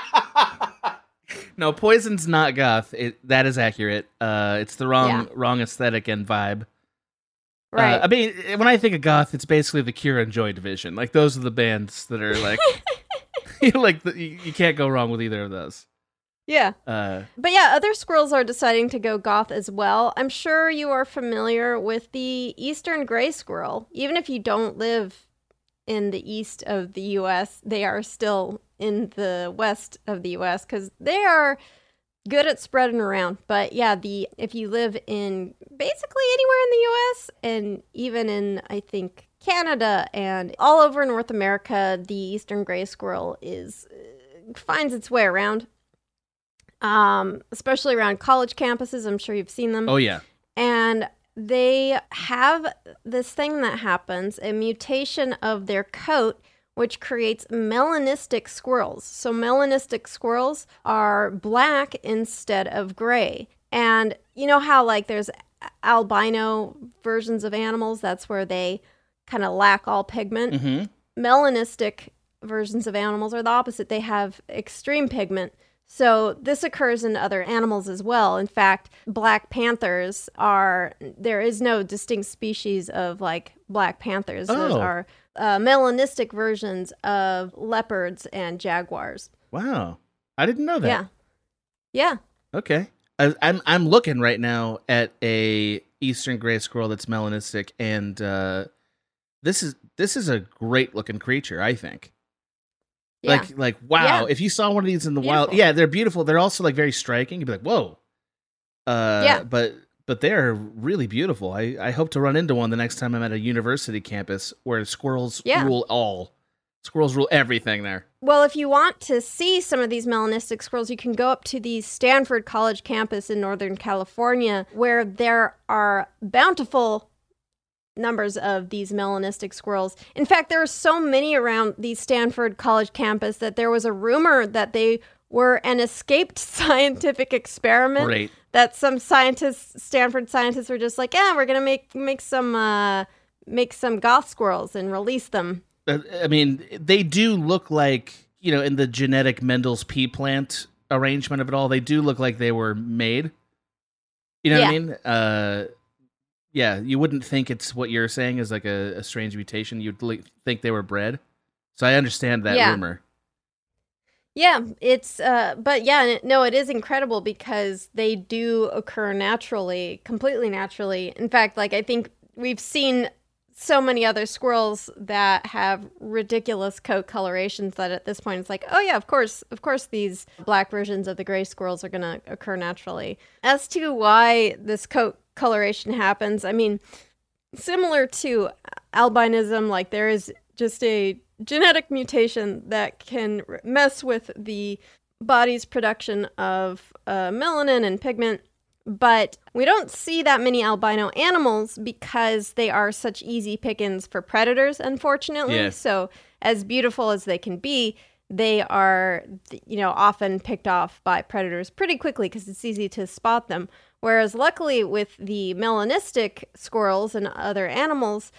No, Poison's not goth. That is accurate. It's the wrong aesthetic and vibe. Right. I mean, when I think of goth, it's basically the Cure and Joy Division. Like those are the bands that are like, like you can't go wrong with either of those. Yeah. But yeah, other squirrels are deciding to go goth as well. I'm sure you are familiar with the eastern gray squirrel. Even if you don't live in the east of the U.S., they are still in the west of the U.S. because they are good at spreading around. But yeah, if you live in basically anywhere in the U.S. and even in, I think, Canada and all over North America, the eastern gray squirrel finds its way around. Especially around college campuses. I'm sure you've seen them. Oh, yeah. And they have this thing that happens, a mutation of their coat, which creates melanistic squirrels. So melanistic squirrels are black instead of gray. And you know how like there's albino versions of animals? That's where they kind of lack all pigment. Mm-hmm. Melanistic versions of animals are the opposite. They have extreme pigment. So this occurs in other animals as well. In fact, black panthers there is no distinct species of like black panthers. Those are melanistic versions of leopards and jaguars. Wow. I didn't know that. Yeah. Yeah. Okay. I'm looking right now at a eastern gray squirrel that's melanistic, and this is a great looking creature, I think. Yeah. Like wow, yeah. If you saw one of these in the Beautiful. wild, yeah, they're beautiful. They're also like very striking. You'd be like, whoa. Yeah. But they're really beautiful. I hope to run into one the next time I'm at a university campus where squirrels rule all. Squirrels rule everything there. Well, if you want to see some of these melanistic squirrels, you can go up to the Stanford College campus in Northern California, where there are bountiful numbers of these melanistic squirrels. In fact, there are so many around the Stanford College campus that there was a rumor that they were an escaped scientific experiment. Great. That some Stanford scientists were just like, yeah, we're gonna make some goth squirrels and release them. I mean, they do look like, in the genetic Mendel's pea plant arrangement of it all, they do look like they were made. You know what I mean? Yeah, you wouldn't think it's what you're saying is like a strange mutation. You'd think they were bred. So I understand that rumor. Yeah, but yeah, no, it is incredible because they do occur naturally, completely naturally. In fact, like I think we've seen so many other squirrels that have ridiculous coat colorations that at this point it's like, oh yeah, of course these black versions of the gray squirrels are going to occur naturally. As to why this coat coloration happens, I mean, similar to albinism, like there is just a genetic mutation that can mess with the body's production of melanin and pigment, but we don't see that many albino animals because they are such easy pickings for predators, unfortunately. Yeah. So as beautiful as they can be, they are, often picked off by predators pretty quickly because it's easy to spot them. Whereas luckily with the melanistic squirrels and other animals,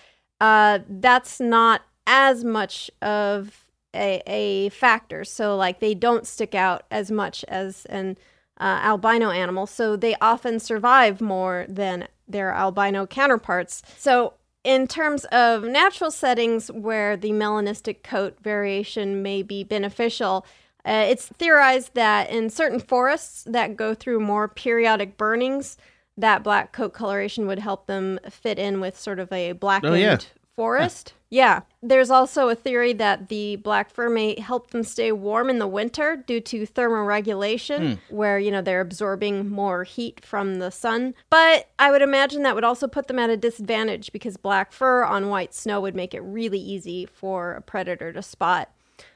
that's not as much of a factor. So like they don't stick out as much as an albino animal. So they often survive more than their albino counterparts. So in terms of natural settings where the melanistic coat variation may be beneficial, it's theorized that in certain forests that go through more periodic burnings, that black coat coloration would help them fit in with sort of a blackened forest. Yeah. There's also a theory that the black fur may help them stay warm in the winter due to thermoregulation, where, they're absorbing more heat from the sun. But I would imagine that would also put them at a disadvantage because black fur on white snow would make it really easy for a predator to spot.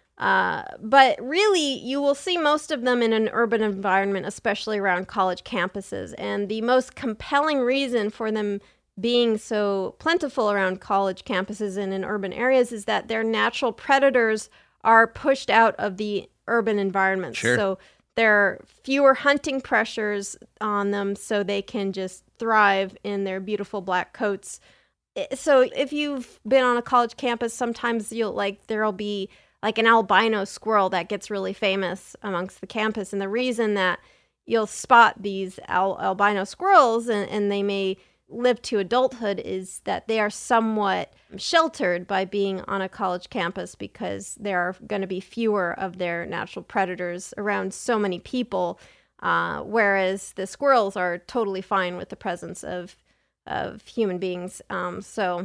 But really, you will see most of them in an urban environment, especially around college campuses. And the most compelling reason for them being so plentiful around college campuses and in urban areas is that their natural predators are pushed out of the urban environments. Sure. So there are fewer hunting pressures on them, so they can just thrive in their beautiful black coats. So if you've been on a college campus, sometimes there'll be like an albino squirrel that gets really famous amongst the campus. And the reason that you'll spot these albino squirrels and they may live to adulthood is that they are somewhat sheltered by being on a college campus because there are going to be fewer of their natural predators around so many people, whereas the squirrels are totally fine with the presence of human beings. So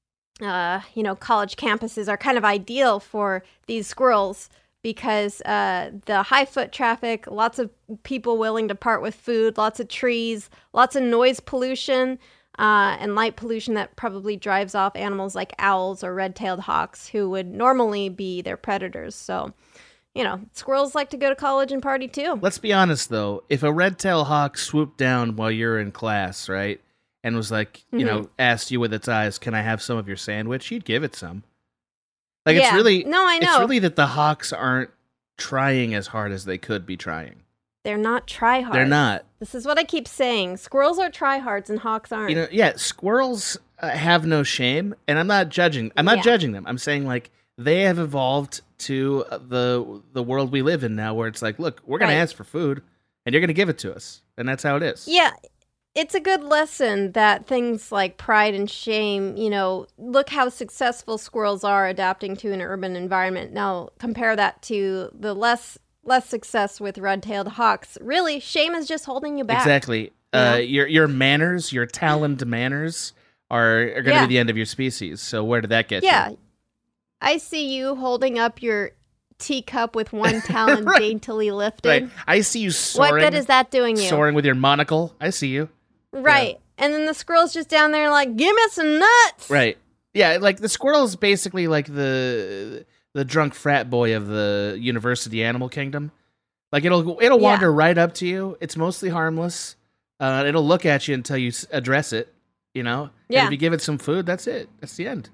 college campuses are kind of ideal for these squirrels because the high foot traffic, lots of people willing to part with food, lots of trees, lots of noise pollution, and light pollution that probably drives off animals like owls or red-tailed hawks who would normally be their predators. So, squirrels like to go to college and party too. Let's be honest, though. If a red-tailed hawk swooped down while you're in class, right, and was like, asked you with its eyes, can I have some of your sandwich? You'd give it some. It's really... No, I know. It's really that the hawks aren't trying as hard as they could be trying. They're not tryhards. They're not. This is what I keep saying. Squirrels are tryhards and hawks aren't. Squirrels have no shame, and I'm not judging. I'm not judging them. I'm saying, they have evolved to the world we live in now, where it's like, look, we're going to ask for food, and you're going to give it to us, and that's how it is. Yeah. It's a good lesson that things like pride and shame, look how successful squirrels are adapting to an urban environment. Now, compare that to the less success with red-tailed hawks. Really, shame is just holding you back. Exactly. Your manners, your taloned manners are going to be the end of your species. So where did that get you? Yeah. I see you holding up your teacup with one talon daintily lifted. Right. I see you soaring. What good is that doing you? Soaring with your monocle. I see you. Right. Yeah. And then the squirrel's just down there like, give me some nuts. Right. Yeah, the squirrel's basically like the drunk frat boy of the university animal kingdom. It'll wander right up to you. It's mostly harmless. It'll look at you until you address it, And if you give it some food, that's it. That's the end.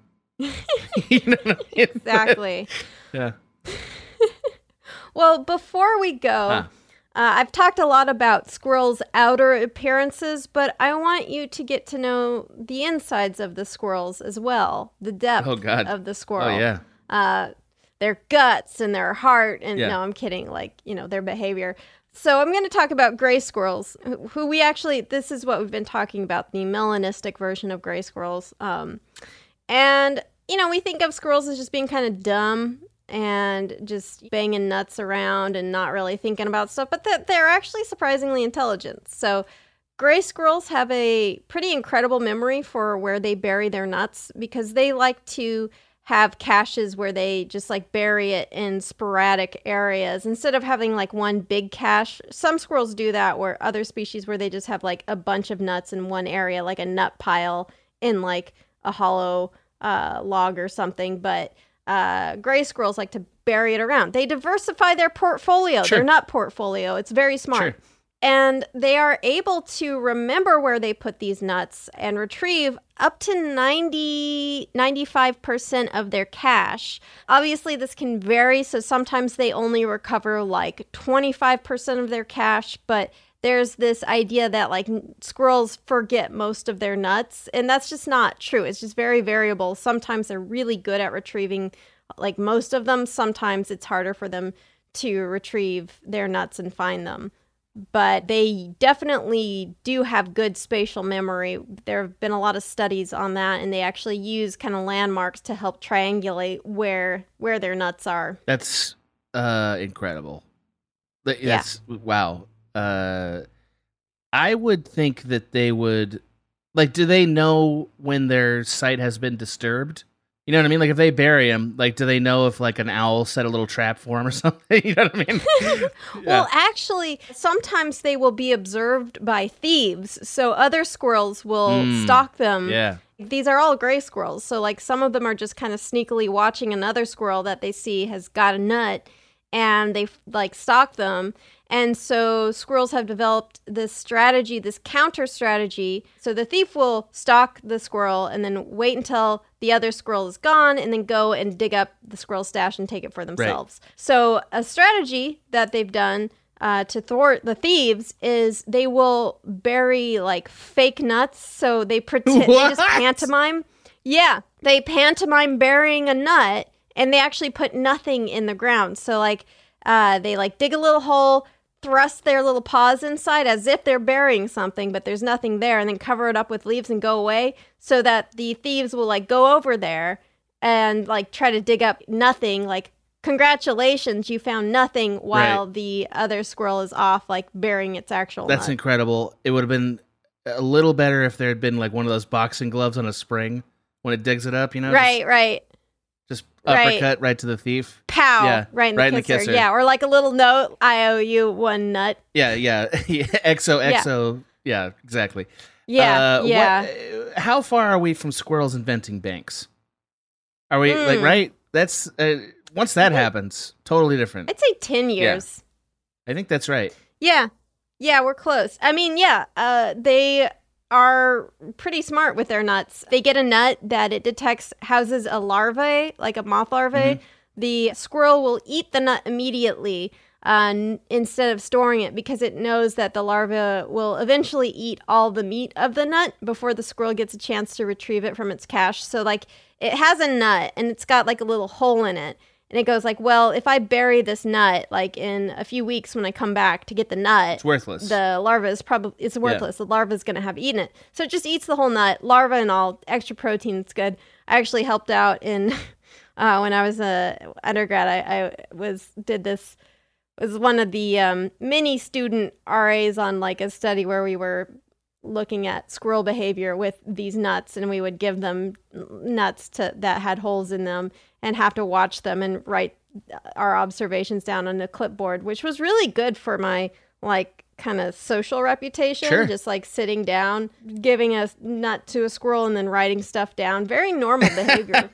Exactly. Yeah. Well, before we go... I've talked a lot about squirrels' outer appearances, but I want you to get to know the insides of the squirrels as well, the depth of the squirrel. Oh, yeah. Their guts and their heart, and no, I'm kidding, their behavior. So I'm going to talk about gray squirrels, who this is what we've been talking about, the melanistic version of gray squirrels. And, we think of squirrels as just being kind of dumb and just banging nuts around and not really thinking about stuff, but they're actually surprisingly intelligent. So gray squirrels have a pretty incredible memory for where they bury their nuts because they like to have caches where they just bury it in sporadic areas instead of having one big cache. Some squirrels do that, where other species where they just have a bunch of nuts in one area, like a nut pile in a hollow log or something. But gray squirrels like to bury it around. They diversify their portfolio, their nut portfolio. It's very smart. Sure. And they are able to remember where they put these nuts and retrieve up to 95% of their cache. Obviously, this can vary, so sometimes they only recover 25% of their cache, but there's this idea that squirrels forget most of their nuts, and that's just not true. It's just very variable. Sometimes they're really good at retrieving most of them. Sometimes it's harder for them to retrieve their nuts and find them. But they definitely do have good spatial memory. There have been a lot of studies on that, and they actually use kind of landmarks to help triangulate where their nuts are. That's incredible. Wow. I would think that they would, do they know when their site has been disturbed? You know what I mean? If they bury them, do they know if an owl set a little trap for them or something? You know what I mean? Well, actually, sometimes they will be observed by thieves. So other squirrels will stalk them. Yeah. These are all gray squirrels. So some of them are just kind of sneakily watching another squirrel that they see has got a nut, and they stalk them. And so squirrels have developed this strategy, this counter strategy. So the thief will stalk the squirrel and then wait until the other squirrel is gone and then go and dig up the squirrel stash and take it for themselves. Right. So a strategy that they've done to thwart the thieves is they will bury fake nuts. So they pretend, they just pantomime. Yeah, they pantomime burying a nut, and they actually put nothing in the ground. So they dig a little hole, thrust their little paws inside as if they're burying something, but there's nothing there, and then cover it up with leaves and go away so that the thieves will like go over there and like try to dig up nothing, like, congratulations, you found nothing, while the other squirrel is off like burying its actual That's nut. incredible. It would have been a little better if there had been like one of those boxing gloves on a spring when it digs it up, you know? Right. Just uppercut right to the thief. Pow. Yeah, Right in the kisser. Yeah, or like a little note, I owe you one nut. Yeah. XOXO. Yeah, exactly. Yeah. How far are we from squirrels inventing banks? Are we like, right? That's once that happens, totally different. I'd say 10 years. Yeah. I think that's right. Yeah, we're close. I mean, they are pretty smart with their nuts. They get a nut that it detects houses a larvae, like a moth larvae. Mm-hmm. The squirrel will eat the nut immediately instead of storing it, because it knows that the larva will eventually eat all the meat of the nut before the squirrel gets a chance to retrieve it from its cache. So like it has a nut and it's got like a little hole in it. And it goes like, well, if I bury this nut, like in a few weeks when I come back to get the nut, it's worthless. The larva is it's worthless. Yeah. The larva is going to have eaten it. So it just eats the whole nut, larva and all, extra protein. It's good. I actually helped out in, when I was a undergrad, I was one of the mini student RAs on like a study where we were looking at squirrel behavior with these nuts, and we would give them nuts that had holes in them and have to watch them and write our observations down on a clipboard, which was really good for my like kind of social reputation. Sure. Just like sitting down, giving a nut to a squirrel and then writing stuff down. Very normal behavior.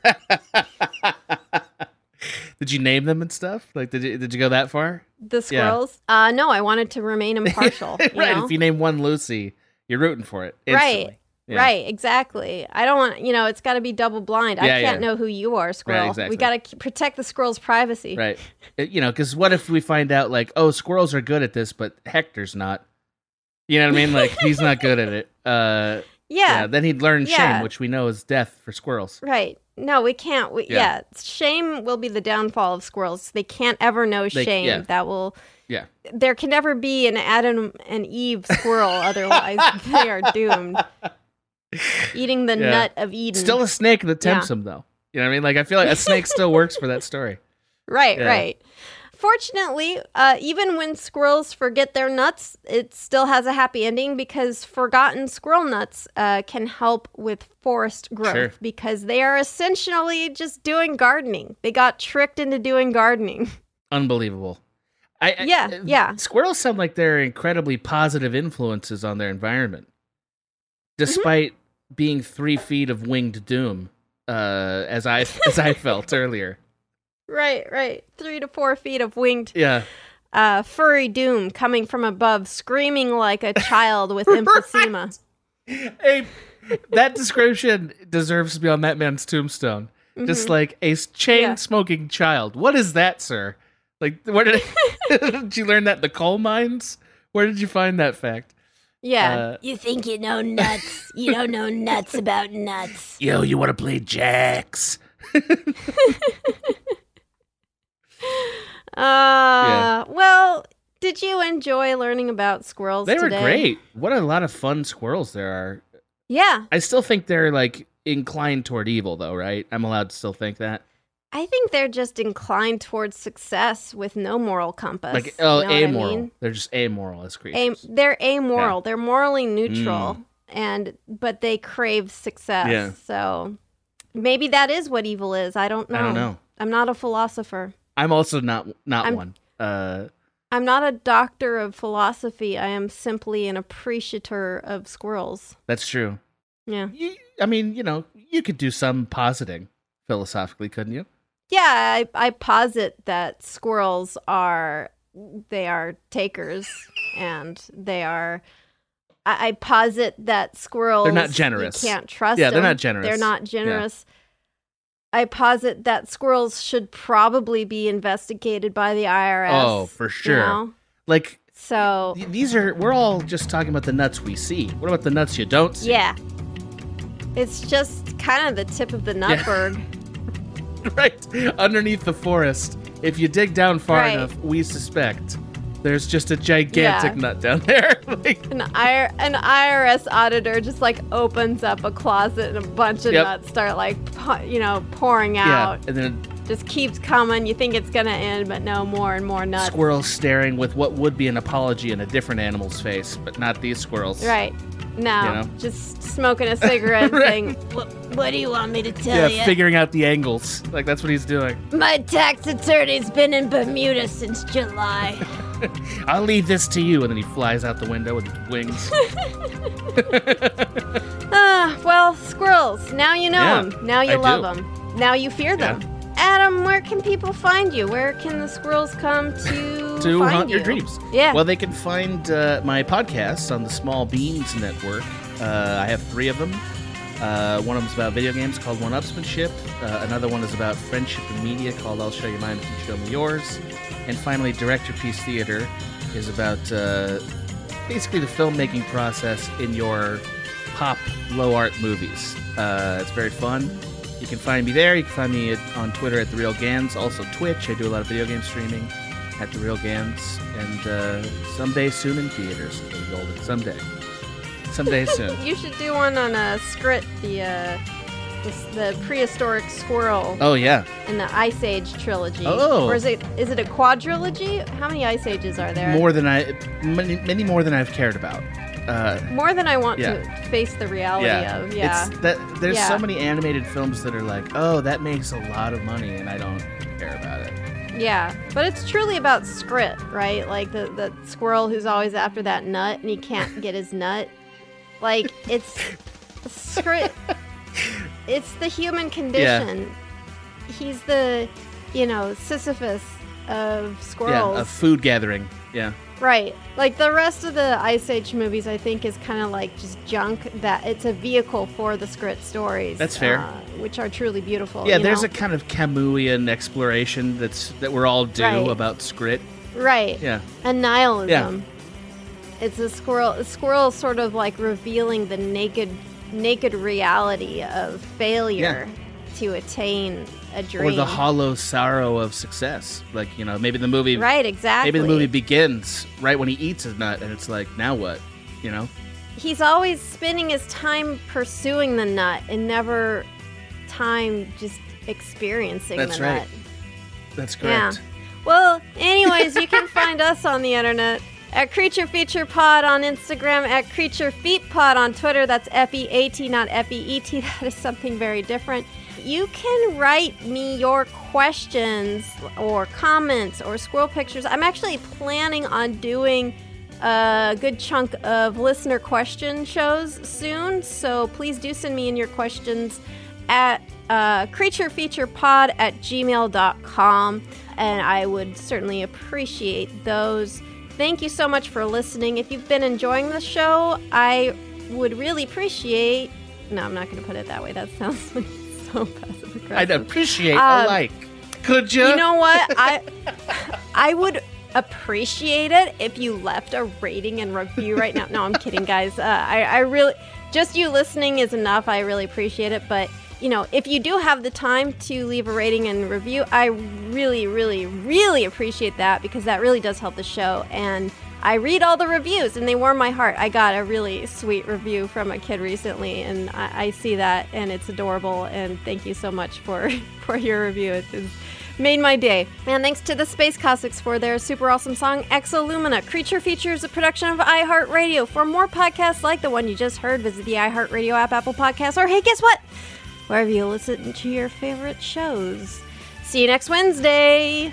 Did you name them and stuff? Like, did you go that far? The squirrels? Yeah. No, I wanted to remain impartial. Right. You know? If you name one Lucy, you're rooting for it instantly. Right. Yeah. Right, exactly. I don't want, it's got to be double blind. I can't know who you are, squirrel. Right, exactly. We got to protect the squirrel's privacy. Right. Because what if we find out, like, oh, squirrels are good at this, but Hector's not. You know what I mean? Like, he's not good at it. Yeah. Then he'd learn shame, which we know is death for squirrels. Right. No, we can't. Shame will be the downfall of squirrels. They can't ever know shame. Yeah. That will... Yeah. There can never be an Adam and Eve squirrel, otherwise they are doomed. Eating the nut of Eden. Still a snake that tempts them, though. You know what I mean? Like, I feel like a snake still works for that story. Right. Fortunately, even when squirrels forget their nuts, it still has a happy ending, because forgotten squirrel nuts can help with forest growth, because they are essentially just doing gardening. They got tricked into doing gardening. Unbelievable. Squirrels sound like they're incredibly positive influences on their environment, despite being 3 feet of winged doom, as I felt earlier. Right. 3 to 4 feet of winged, furry doom coming from above, screaming like a child with emphysema. Hey, that description deserves to be on that man's tombstone. Mm-hmm. Just like a chain-smoking child. What is that, sir? Like, where did you learn that in the coal mines? Where did you find that fact? Yeah. You think you know nuts. You don't know nuts about nuts. Yo, you want to play jacks? Well, did you enjoy learning about squirrels today? They were great. What a lot of fun squirrels there are. Yeah. I still think they're, like, inclined toward evil, though, right? I'm allowed to still think that. I think they're just inclined towards success with no moral compass. Like, amoral. I mean? They're just amoral as creatures. They're amoral. Yeah. They're morally neutral, but they crave success. Yeah. So maybe that is what evil is. I don't know. I'm not a philosopher. I'm also not one. I'm not a doctor of philosophy. I am simply an appreciator of squirrels. That's true. Yeah. You could do some positing philosophically, couldn't you? Yeah, I posit that squirrels are takers, and they are. I posit that squirrels, they're not generous. You can't trust them. Yeah, they're not generous. They're not generous. Yeah. I posit that squirrels should probably be investigated by the IRS. Oh, for sure. You know? Like, so we're all just talking about the nuts we see. What about the nuts you don't see? Yeah. It's just kind of the tip of the nutberg. Right. Underneath the forest. If you dig down far enough, we suspect There's just a gigantic nut down there. Like, an IRS auditor just like opens up a closet and a bunch of nuts start like, pouring out. Yeah, and then just keeps coming. You think it's going to end, but no, more and more nuts. Squirrels staring with what would be an apology in a different animal's face, but not these squirrels. Right. No, just smoking a cigarette and saying, what do you want me to tell you? Yeah, figuring out the angles. Like, that's what he's doing. My tax attorney's been in Bermuda since July. I'll leave this to you. And then he flies out the window with his wings. Well, squirrels. Now you know them. Now you love them. Now you fear them. Yeah. Adam, where can people find you? Where can the squirrels come to find haunt you? your dreams? Yeah. Well, they can find my podcast on the Small Beans Network. I have 3 of them. One of them is about video games called One-Upsmanship. Another one is about friendship and media called I'll Show You Mine If You Show Me Yours. And finally, Director Piece Theater is about basically the filmmaking process in your pop low art movies. It's very fun. You can find me there. You can find me on Twitter at The Real Gans. Also Twitch. I do a lot of video game streaming at The Real Gans. And someday soon in theaters. Golden. Someday soon. You should do one on Skrit, the prehistoric squirrel. Oh, yeah. In the Ice Age trilogy. Oh. Or is it a quadrilogy? How many Ice Ages are there? Many more than I've cared about. More than I want to face the reality of. Yeah. There's so many animated films that are like, oh, that makes a lot of money, and I don't care about it. Yeah, but it's truly about Skrit, right? Like the squirrel who's always after that nut, and he can't get his nut. Like, it's Skrit. It's the human condition. Yeah. He's the, Sisyphus of squirrels. Yeah, of food gathering. Yeah. Right. Like the rest of the Ice Age movies, I think, is kind of like just junk. That it's a vehicle for the Skrit stories. That's fair. Which are truly beautiful. Yeah, there's a kind of Camusian exploration that we're all due about Skrit. Right. Yeah. And nihilism. Yeah. It's a squirrel sort of like revealing the naked reality of failure to attain a dream. Or the hollow sorrow of success. Like, maybe the movie... Right, exactly. Maybe the movie begins right when he eats his nut, and it's like, now what? He's always spending his time pursuing the nut and never time just experiencing the nut. That's right. That's correct. Yeah. Well, anyways, you can find us on the internet at Creature Feature Pod on Instagram, at Creature Feet Pod on Twitter. That's F-E-A-T, not F-E-E-T. That is something very different. You can write me your questions or comments or squirrel pictures. I'm actually planning on doing a good chunk of listener question shows soon, so please do send me in your questions at creaturefeaturepod@gmail.com, and I would certainly appreciate those. Thank you so much for listening. If you've been enjoying the show, I would really appreciate... No, I'm not going to put it that way. That sounds like so passive aggressive. I'd appreciate a like. Could you? You know what? I would appreciate it if you left a rating and review right now. No, I'm kidding, guys. I really... Just you listening is enough. I really appreciate it. But, if you do have the time to leave a rating and review, I really, really, really appreciate that, because that really does help the show. And I read all the reviews, and they warm my heart. I got a really sweet review from a kid recently, and I see that, and it's adorable. And thank you so much for your review. It's made my day. And thanks to the Space Cossacks for their super awesome song, Exolumina. Creature Feature is a production of iHeartRadio. For more podcasts like the one you just heard, visit the iHeartRadio app, Apple Podcasts, or hey, guess what? Wherever you listen to your favorite shows. See you next Wednesday.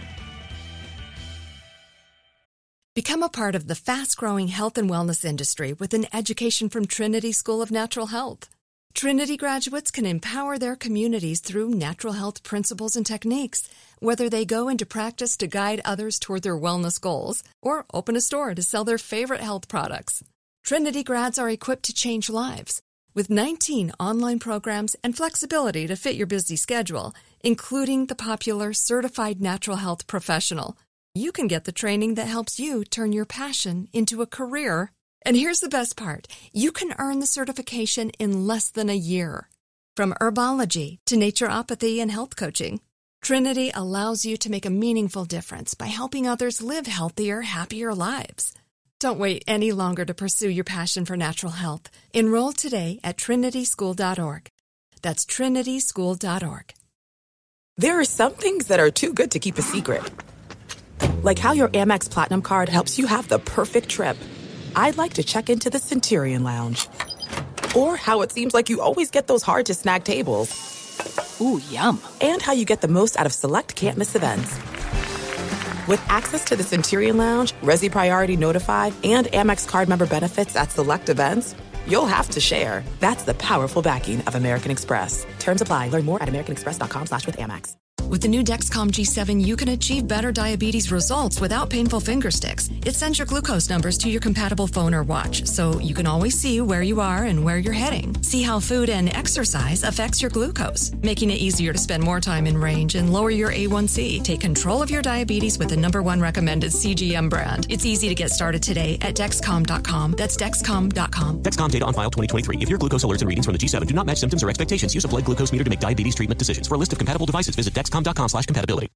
Become a part of the fast-growing health and wellness industry with an education from Trinity School of Natural Health. Trinity graduates can empower their communities through natural health principles and techniques, whether they go into practice to guide others toward their wellness goals or open a store to sell their favorite health products. Trinity grads are equipped to change lives with 19 online programs and flexibility to fit your busy schedule, including the popular Certified Natural Health Professional. You can get the training that helps you turn your passion into a career. And here's the best part. You can earn the certification in less than a year. From herbology to naturopathy and health coaching, Trinity allows you to make a meaningful difference by helping others live healthier, happier lives. Don't wait any longer to pursue your passion for natural health. Enroll today at trinityschool.org. That's trinityschool.org. There are some things that are too good to keep a secret. Like how your Amex Platinum card helps you have the perfect trip. I'd like to check into the Centurion Lounge. Or how it seems like you always get those hard-to-snag tables. Ooh, yum. And how you get the most out of select can't-miss events. With access to the Centurion Lounge, Resi Priority Notified, and Amex card member benefits at select events, you'll have to share. That's the powerful backing of American Express. Terms apply. Learn more at americanexpress.com/withAmex. With the new Dexcom G7, you can achieve better diabetes results without painful finger sticks. It sends your glucose numbers to your compatible phone or watch, so you can always see where you are and where you're heading. See how food and exercise affects your glucose, making it easier to spend more time in range and lower your A1C. Take control of your diabetes with the #1 recommended CGM brand. It's easy to get started today at Dexcom.com. That's Dexcom.com. Dexcom data on file 2023. If your glucose alerts and readings from the G7 do not match symptoms or expectations, use a blood glucose meter to make diabetes treatment decisions. For a list of compatible devices, visit Dexcom.com/compatibility.